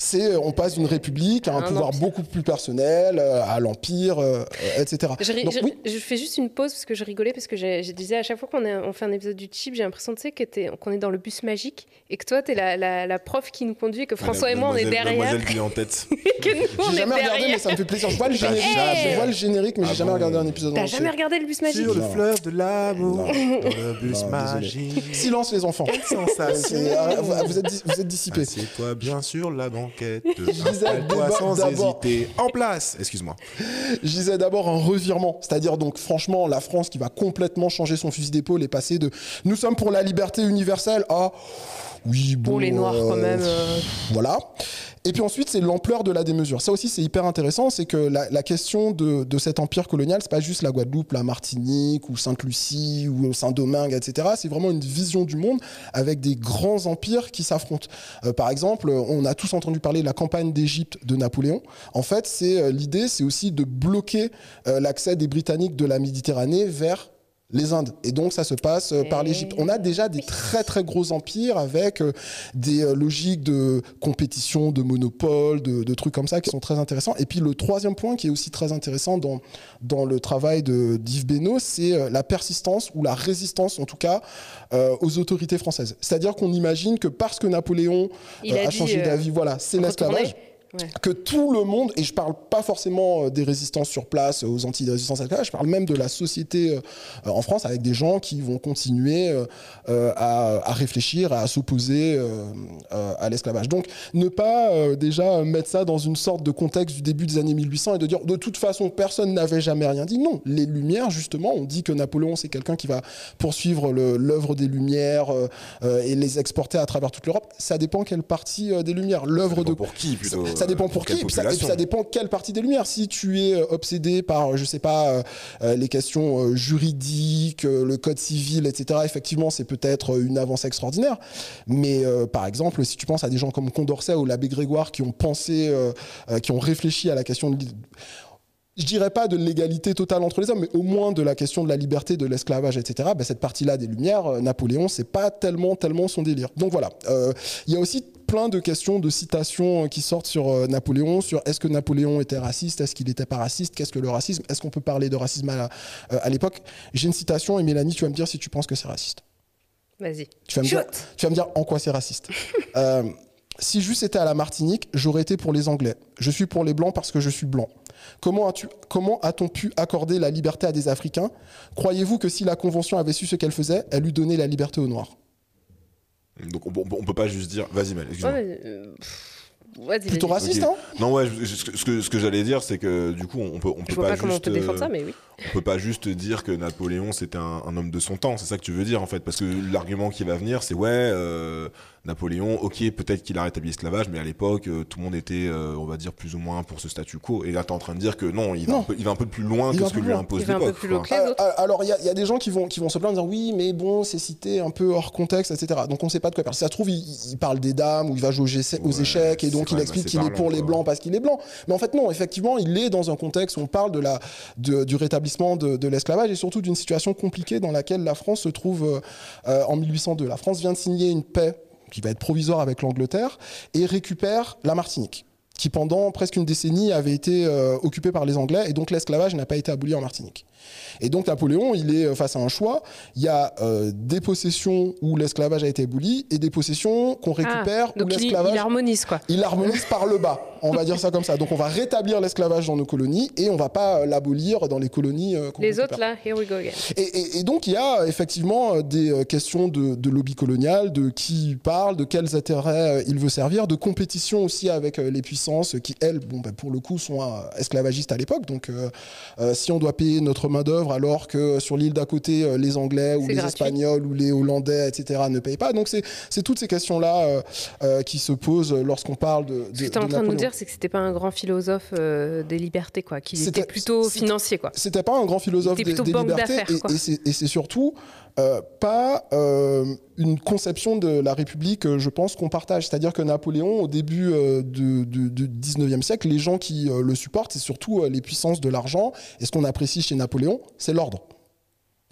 On passe d'une république à un pouvoir empire. beaucoup plus personnel, à l'empire, etc. Je fais juste une pause parce que je rigolais, parce que je disais à chaque fois qu'on fait un épisode du Chip, j'ai l'impression qu'on est dans le bus magique et que toi, t'es la prof qui nous conduit, et que François et moi, on est derrière. Mademoiselle qui est en tête. J'ai jamais regardé, mais ça me fait plaisir. Je vois le générique, mais j'ai jamais regardé un épisode. T'as jamais regardé le bus magique? Sur le fleuve de l'amour, dans le bus magique. Silence les enfants. Vous êtes dissipés. Assieds-toi bien sur la banquette. disais Installe-toi sans d'abord. hésiter. En place. Excuse-moi. Je disais d'abord un revirement, c'est-à-dire donc franchement la France qui va complètement changer son fusil d'épaule et passer de « nous sommes pour la liberté universelle » à « oui, bon... » Pour les Noirs quand même. Voilà. Et puis ensuite, c'est l'ampleur de la démesure. Ça aussi, c'est hyper intéressant, c'est que la question de cet empire colonial, c'est pas juste la Guadeloupe, la Martinique, ou Sainte-Lucie, ou Saint-Domingue, etc. C'est vraiment une vision du monde avec des grands empires qui s'affrontent. Par exemple, on a tous entendu parler de la campagne d'Égypte de Napoléon. En fait, l'idée, c'est aussi de bloquer l'accès des Britanniques de la Méditerranée vers les Indes. Et donc, ça se passe par l'Égypte. On a déjà des très, très gros empires avec des logiques de compétition, de monopole, de trucs comme ça qui sont très intéressants. Et puis, le troisième point qui est aussi très intéressant dans le travail d'Yves Besneau, c'est la persistance ou la résistance, en tout cas, aux autorités françaises. C'est-à-dire qu'on imagine que parce que Napoléon a changé d'avis, voilà, c'est l'esclavage. Ouais. Que tout le monde, et je parle pas forcément des résistances sur place, aux Antilles de résistance à l'esclavage, je parle même de la société en France, avec des gens qui vont continuer à réfléchir, à s'opposer à l'esclavage. Donc ne pas déjà mettre ça dans une sorte de contexte du début des années 1800 et de dire de toute façon personne n'avait jamais rien dit. Non, les Lumières justement, on dit que Napoléon c'est quelqu'un qui va poursuivre l'œuvre des Lumières et les exporter à travers toute l'Europe. Ça dépend quelle partie des Lumières. L'œuvre de pour qui plutôt. Ça dépend pour qui, et puis ça dépend quelle partie des Lumières. Si tu es obsédé par, je sais pas, les questions juridiques, le code civil, etc., effectivement, c'est peut-être une avancée extraordinaire. Mais par exemple, si tu penses à des gens comme Condorcet ou l'abbé Grégoire qui ont pensé, qui ont réfléchi à la question de... Je dirais pas de l'égalité totale entre les hommes, mais au moins de la question de la liberté, de l'esclavage, etc. Ben cette partie-là des Lumières, Napoléon, c'est pas tellement son délire. Donc voilà. Il y a aussi plein de questions, de citations qui sortent sur Napoléon, sur est-ce que Napoléon était raciste, est-ce qu'il n'était pas raciste, qu'est-ce que le racisme, est-ce qu'on peut parler de racisme à l'époque. J'ai une citation et Mélanie, tu vas me dire si tu penses que c'est raciste. Vas-y. Tu vas me dire en quoi c'est raciste. Si juste c'était à la Martinique, j'aurais été pour les Anglais. Je suis pour les Blancs parce que je suis blanc. Comment a-t-on pu accorder la liberté à des Africains? Croyez-vous que si la Convention avait su ce qu'elle faisait, elle eût donné la liberté aux Noirs? Donc on peut pas juste dire... Vas-y Mel, excuse-moi. Plutôt raciste, hein? Non, ouais, ce que j'allais dire, c'est que du coup, on peut je vois pas comment on peut défendre ça, mais oui. On peut pas juste dire que Napoléon c'était un homme de son temps, c'est ça que tu veux dire en fait, parce que l'argument qui va venir, c'est Napoléon, ok, peut-être qu'il a rétabli l'esclavage, mais à l'époque, tout le monde était, on va dire, plus ou moins pour ce statu quo. Et là, t'es en train de dire que non, il va un peu plus loin que ce que lui impose l'époque. Alors, il y a des gens qui vont se plaindre en disant oui, mais bon, c'est cité un peu hors contexte, etc. Donc, on sait pas de quoi il parle. Si ça se trouve, il parle des dames, ou il va jouer aux échecs, et donc il explique qu'il est pour les Blancs parce qu'il est blanc. Mais en fait, non, effectivement, il est dans un contexte où on parle du rétablissement de l'esclavage et surtout d'une situation compliquée dans laquelle la France se trouve en 1802. La France vient de signer une paix qui va être provisoire avec l'Angleterre, et récupère la Martinique, qui pendant presque une décennie avait été occupée par les Anglais, et donc l'esclavage n'a pas été aboli en Martinique. Et donc Napoléon, il est face à un choix. Il y a des possessions où l'esclavage a été aboli, et des possessions qu'on récupère où l'esclavage... Il harmonise, quoi. Il harmonise par le bas, on va dire ça comme ça. Donc on va rétablir l'esclavage dans nos colonies, et on va pas l'abolir dans les colonies qu'on les récupère. autres, là, here we go again. Et donc il y a effectivement des questions de lobby colonial, de qui parle, de quels intérêts il veut servir, de compétition aussi avec les puissances qui, elles, pour le coup, sont esclavagistes à l'époque. Donc si on doit payer notre main-d'œuvre alors que sur l'île d'à côté, les Anglais ou les Espagnols ou les Hollandais, etc., ne payent pas. Donc c'est toutes ces questions-là qui se posent lorsqu'on parle de Ce que tu es en train de nous dire, c'est que c'était pas un grand philosophe des libertés, quoi. Qu'il était plutôt financier, quoi. C'était pas un grand philosophe des libertés, et c'est surtout pas une conception de la République, je pense, qu'on partage. C'est-à-dire que Napoléon, au début du 19e siècle, les gens qui le supportent, c'est surtout les puissances de l'argent. Et ce qu'on apprécie chez Napoléon, c'est l'ordre.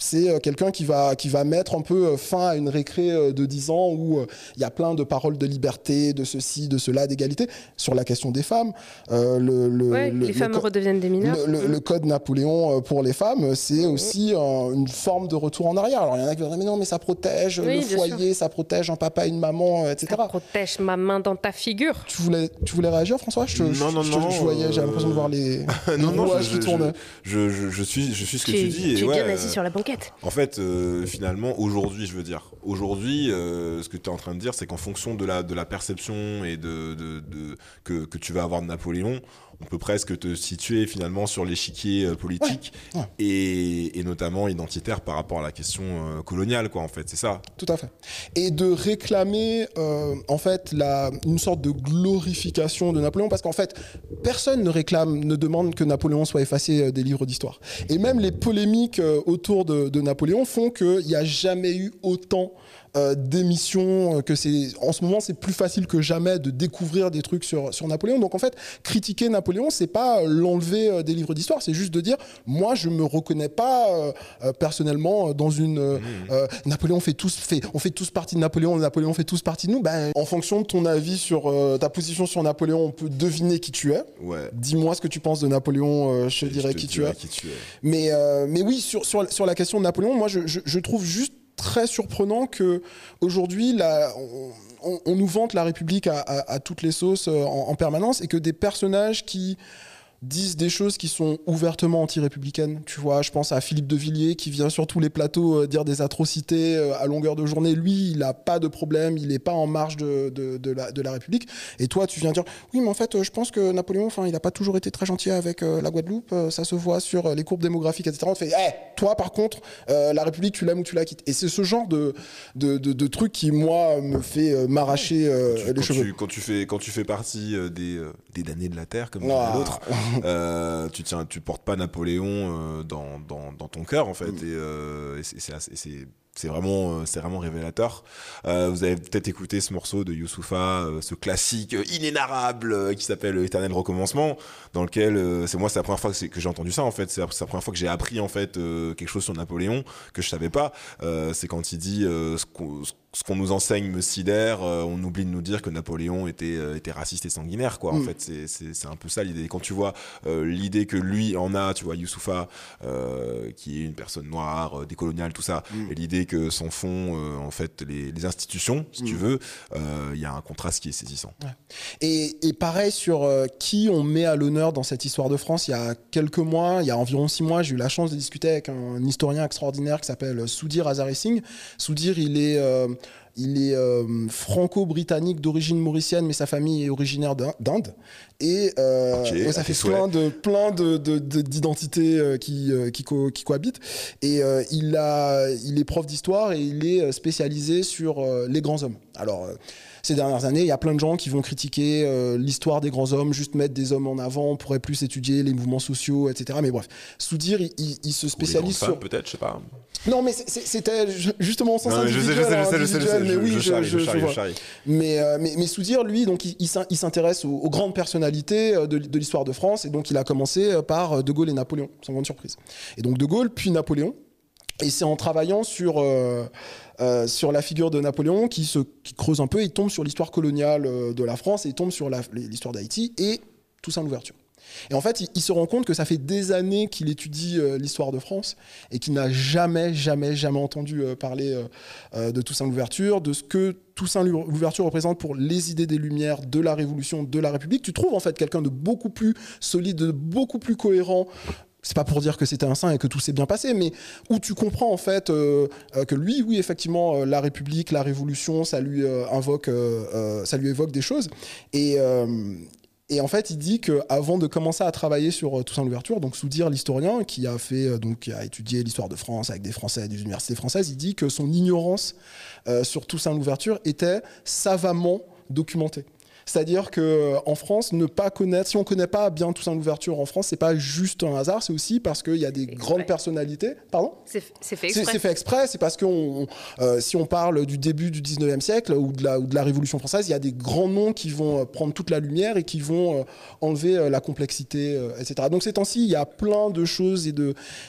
C'est quelqu'un qui va mettre un peu fin à une récré de 10 ans où il y a plein de paroles de liberté, de ceci, de cela, d'égalité. Sur la question des femmes, les femmes redeviennent des mineurs. Le code Napoléon pour les femmes, c'est aussi une forme de retour en arrière. Alors il y en a qui vont dire mais non, mais ça protège le foyer, ça protège un papa et une maman, etc. Ça protège ma main dans ta figure. Tu voulais réagir, François? Non. Je voyais, j'ai l'impression de voir les rouages qui tournent. Je suis ce que tu dis. Tu es bien assis sur la banquette. En fait, finalement, aujourd'hui, ce que tu es en train de dire, c'est qu'en fonction de la perception et que tu vas avoir de Napoléon, on peut presque te situer finalement sur l'échiquier politique et notamment identitaire par rapport à la question coloniale, quoi, en fait, c'est ça. Tout à fait. Et de réclamer, en fait, une sorte de glorification de Napoléon, parce qu'en fait, personne ne demande que Napoléon soit effacé des livres d'histoire. Et même les polémiques autour de Napoléon font qu'il n'y a jamais eu autant d'émissions, en ce moment c'est plus facile que jamais de découvrir des trucs sur Napoléon. Donc en fait, critiquer Napoléon, c'est pas l'enlever des livres d'histoire, c'est juste de dire moi je me reconnais pas personnellement dans une Napoléon on fait tous partie de Napoléon fait tous partie de nous. En fonction de ton avis sur ta position sur Napoléon, on peut deviner qui tu es. Dis-moi ce que tu penses de Napoléon, je te dirai qui tu es. Mais oui, sur la question de Napoléon, moi je trouve juste très surprenant que aujourd'hui on nous vante la République à toutes les sauces en permanence, et que des personnages qui disent des choses qui sont ouvertement anti-républicaines. Tu vois, je pense à Philippe de Villiers qui vient sur tous les plateaux dire des atrocités à longueur de journée. Lui, il n'a pas de problème, il n'est pas en marge de la République. Et toi, tu viens dire, oui, mais en fait, je pense que Napoléon, il n'a pas toujours été très gentil avec la Guadeloupe, ça se voit sur les courbes démographiques, etc. On te fait, toi, par contre, la République, tu l'aimes ou tu la quittes. Et c'est ce genre de truc qui, moi, me fait m'arracher les cheveux. Quand tu fais partie des damnés de la terre, comme dirait l'autre, tu portes pas Napoléon dans ton cœur, en fait, et c'est vraiment révélateur. Vous avez peut-être écouté ce morceau de Youssoupha, ce classique inénarrable qui s'appelle Éternel Recommencement, dans lequel c'est la première fois que j'ai entendu ça, en fait. C'est la première fois que j'ai appris, en fait, quelque chose sur Napoléon que je savais pas. C'est quand il dit ce qu'on nous enseigne me sidère, on oublie de nous dire que Napoléon était raciste et sanguinaire, quoi. En fait, c'est un peu ça l'idée. Quand tu vois l'idée que lui en a, tu vois, Youssoupha, qui est une personne noire, décoloniale, tout ça, et l'idée que s'en font en fait les institutions, si tu veux, il y a un contraste qui est saisissant. Et pareil sur qui on met à l'honneur dans cette histoire de France. Il y a quelques mois, il y a environ 6 mois, j'ai eu la chance de discuter avec un historien extraordinaire qui s'appelle Soudir Azari Singh. Soudir, il est franco-britannique d'origine mauricienne, mais sa famille est originaire d'Inde. Et ça fait plein d'identités qui cohabitent. Et il est prof d'histoire et il est spécialisé sur les grands hommes. Alors, ces dernières années, il y a plein de gens qui vont critiquer l'histoire des grands hommes, juste mettre des hommes en avant, on pourrait plus étudier les mouvements sociaux, etc. Mais bref, Soudir, il se spécialise sur... peut-être, je sais pas. Non, mais c'était justement en sens individuel. Je sais. Mais oui, je charrie. Mais Soudir, lui, donc, il s'intéresse aux grandes personnalités de l'histoire de France. Et donc, il a commencé par De Gaulle et Napoléon, sans grande surprise. Et donc, De Gaulle, puis Napoléon. Et c'est en travaillant sur la figure de Napoléon qui creuse un peu, il tombe sur l'histoire coloniale de la France, et il tombe sur l'histoire d'Haïti et Toussaint Louverture. Et en fait, il se rend compte que ça fait des années qu'il étudie l'histoire de France et qu'il n'a jamais entendu parler de Toussaint Louverture, de ce que Toussaint Louverture représente pour les idées des Lumières, de la Révolution, de la République. Tu trouves en fait quelqu'un de beaucoup plus solide, de beaucoup plus cohérent. C'est pas pour dire que c'était un saint et que tout s'est bien passé, mais où tu comprends en fait que lui, oui, effectivement, la République, la Révolution, ça lui évoque des choses. Et en fait, il dit qu'avant de commencer à travailler sur Toussaint Louverture, donc Soudir, l'historien, qui a étudié l'histoire de France avec des Français, des universités françaises, il dit que son ignorance sur Toussaint Louverture était savamment documentée. C'est-à-dire que en France, ne pas connaître, si on connaît pas bien Toussaint Louverture en France, c'est pas juste un hasard, c'est aussi parce qu'il y a des grandes personnalités. Pardon ? C'est fait exprès. C'est fait exprès, c'est parce que si on parle du début du 19e siècle ou de la Révolution française, il y a des grands noms qui vont prendre toute la lumière et qui vont enlever la complexité, etc. Donc ces temps-ci, il y a plein de choses et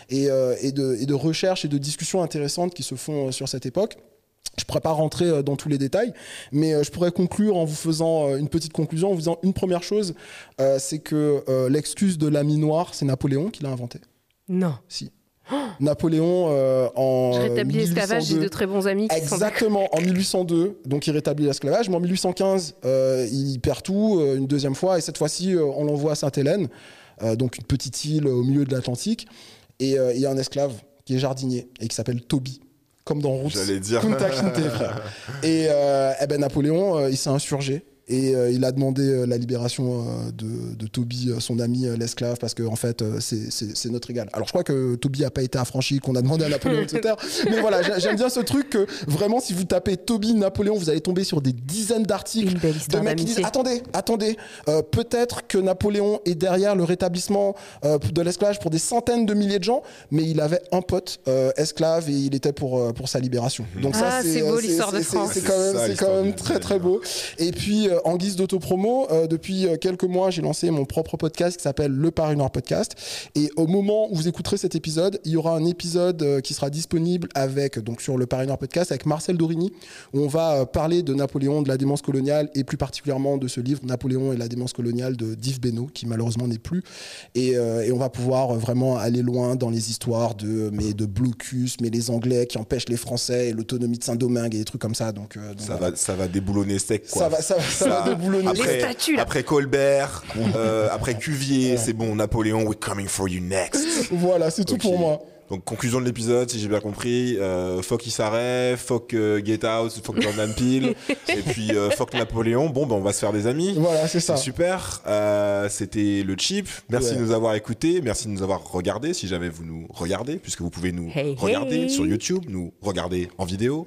de recherches et de discussions intéressantes qui se font sur cette époque. Je ne pourrais pas rentrer dans tous les détails, mais je pourrais conclure en vous faisant une petite conclusion, en vous disant une première chose, c'est que l'excuse de l'ami noir, c'est Napoléon qui l'a inventé. Non. Si. Napoléon en Je rétablis l'esclavage, j'ai de très bons amis qui exactement, en 1802, donc il rétablit l'esclavage, mais en 1815, il perd tout une deuxième fois, et cette fois-ci, on l'envoie à Sainte-Hélène, donc une petite île au milieu de l'Atlantique, et il y a un esclave qui est jardinier et qui s'appelle Toby. Comme dans Roots. J'allais dire. Kunta Kinte, frère. Et Napoléon, il s'est insurgé. Et il a demandé la libération de Toby, son ami, l'esclave, parce que en fait, c'est notre égal. Alors je crois que Toby n'a pas été affranchi, qu'on a demandé à Napoléon, etc. Mais voilà, j'aime bien ce truc que vraiment, si vous tapez Toby, Napoléon, vous allez tomber sur des dizaines d'articles de mecs qui disent attendez, peut-être que Napoléon est derrière le rétablissement de l'esclavage pour des centaines de milliers de gens, mais il avait un pote esclave et il était pour sa libération. Donc ça, c'est beau l'histoire de France. C'est quand même très très beau. Et puis en guise d'autopromo, depuis quelques mois, j'ai lancé mon propre podcast qui s'appelle Le Paris Noir Podcast. Et au moment où vous écouterez cet épisode, il y aura un épisode qui sera disponible sur Le Paris Noir Podcast avec Marcel Dorigny, où on va parler de Napoléon, de la démence coloniale, et plus particulièrement de ce livre Napoléon et la démence coloniale d'Yves Benoît, qui malheureusement n'est plus. Et on va pouvoir vraiment aller loin dans les histoires de blocus, mais les Anglais qui empêchent les Français, et l'autonomie de Saint-Domingue et des trucs comme ça. Donc ça va déboulonner sec, quoi. Ça va déboulonner. Après Colbert, après Cuvier, c'est bon, Napoléon, we're coming for you next. Voilà, c'est tout pour moi. Donc, conclusion de l'épisode, si j'ai bien compris, fuck Issaré, fuck Get Out, fuck Jordan Peele, et puis fuck Napoléon. Bon, ben on va se faire des amis. Voilà, c'est ça. C'est super. C'était le Chip. Merci de nous avoir écoutés. Merci de nous avoir regardés, si jamais vous nous regardez, puisque vous pouvez nous regarder sur YouTube, nous regarder en vidéo.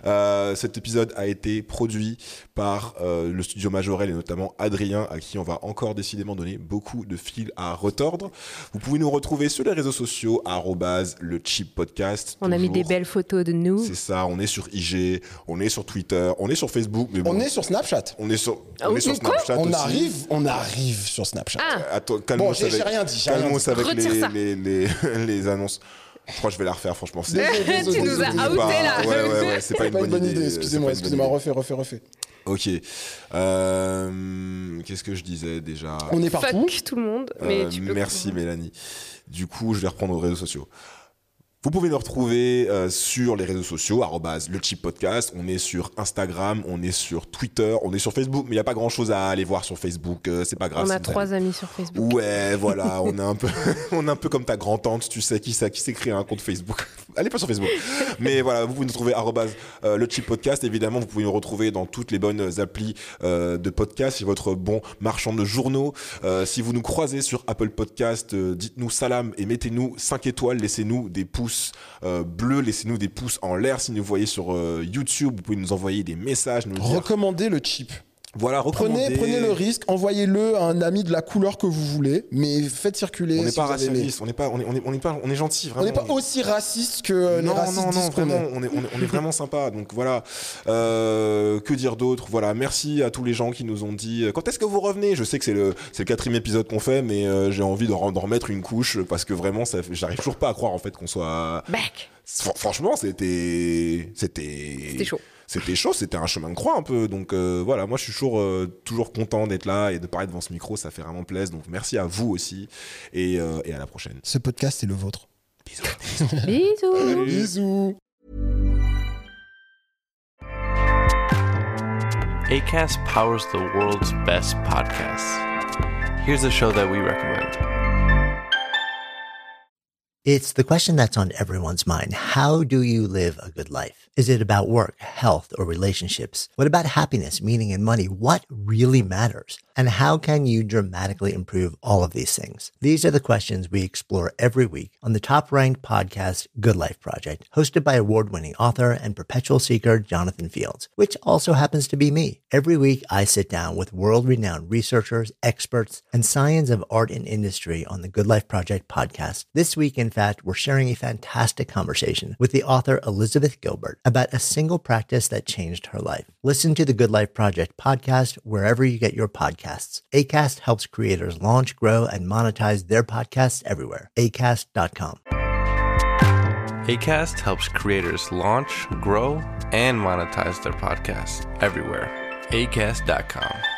Cet épisode a été produit par le studio Majorel et notamment Adrien, à qui on va encore décidément donner beaucoup de fil à retordre. Vous pouvez nous retrouver sur les réseaux sociaux, le Chip Podcast. On a mis des belles photos de nous. C'est ça, on est sur IG, on est sur Twitter, on est sur Facebook. Mais bon, on est sur Snapchat. On est sur Snapchat aussi. On arrive sur Snapchat. Attends, j'ai rien dit. Calmos avec les annonces. Je crois que je vais la refaire, franchement. Tu nous as outé là. Ouais, c'est pas une bonne idée. Excusez-moi, refais. Ok. Qu'est-ce que je disais déjà ? On est partout. Fuck tout le monde. Mais tu peux merci Mélanie. Du coup, je vais reprendre aux réseaux sociaux. Vous pouvez nous retrouver sur les réseaux sociaux, @le Chip Podcast. On est sur Instagram, on est sur Twitter, on est sur Facebook, mais il n'y a pas grand chose à aller voir sur Facebook, c'est pas grave. On a 3 amis sur Facebook. Ouais, voilà, on est un peu comme ta grand-tante, tu sais, qui s'est créé un compte Facebook. Allez pas sur Facebook. Mais voilà, vous pouvez nous trouver le Chip Podcast. Évidemment, vous pouvez nous retrouver dans toutes les bonnes applis de podcast, si votre bon marchand de journaux. Si vous nous croisez sur Apple Podcast, dites-nous salam et mettez-nous 5 étoiles, laissez-nous des pouces bleus, laissez-nous des pouces en l'air. Si vous voyez sur YouTube, vous pouvez nous envoyer des messages, recommandez le Chip. Voilà, prenez le risque, envoyez-le à un ami de la couleur que vous voulez, mais faites circuler. On n'est pas raciste, on est gentil, vraiment. On n'est pas aussi raciste que les racistes disent qu'on est. On est vraiment sympa. Donc voilà, que dire d'autre ? Voilà, merci à tous les gens qui nous ont dit quand est-ce que vous revenez ? Je sais que c'est le 4e épisode qu'on fait, mais j'ai envie d'en remettre une couche parce que vraiment, j'arrive toujours pas à croire en fait qu'on soit back. Franchement, c'était chaud. C'était chaud, c'était un chemin de croix un peu. Donc voilà, moi je suis toujours content d'être là et de parler devant ce micro, ça fait vraiment plaisir. Donc merci à vous aussi et à la prochaine. Ce podcast est le vôtre. Bisous. Bisous. Acast powers the world's best podcasts. Here's a show that we recommend. It's the question that's on everyone's mind. How do you live a good life? Is it about work, health, or relationships? What about happiness, meaning, and money? What really matters? And how can you dramatically improve all of these things? These are the questions we explore every week on the top-ranked podcast, Good Life Project, hosted by award-winning author and perpetual seeker Jonathan Fields, which also happens to be me. Every week, I sit down with world-renowned researchers, experts, and science of art and industry on the Good Life Project podcast. This week, in fact, we're sharing a fantastic conversation with the author Elizabeth Gilbert about a single practice that changed her life. Listen to the Good Life Project podcast wherever you get your podcasts. Acast helps creators launch, grow, and monetize their podcasts everywhere. Acast.com. Acast helps creators launch, grow, and monetize their podcasts everywhere. Acast.com.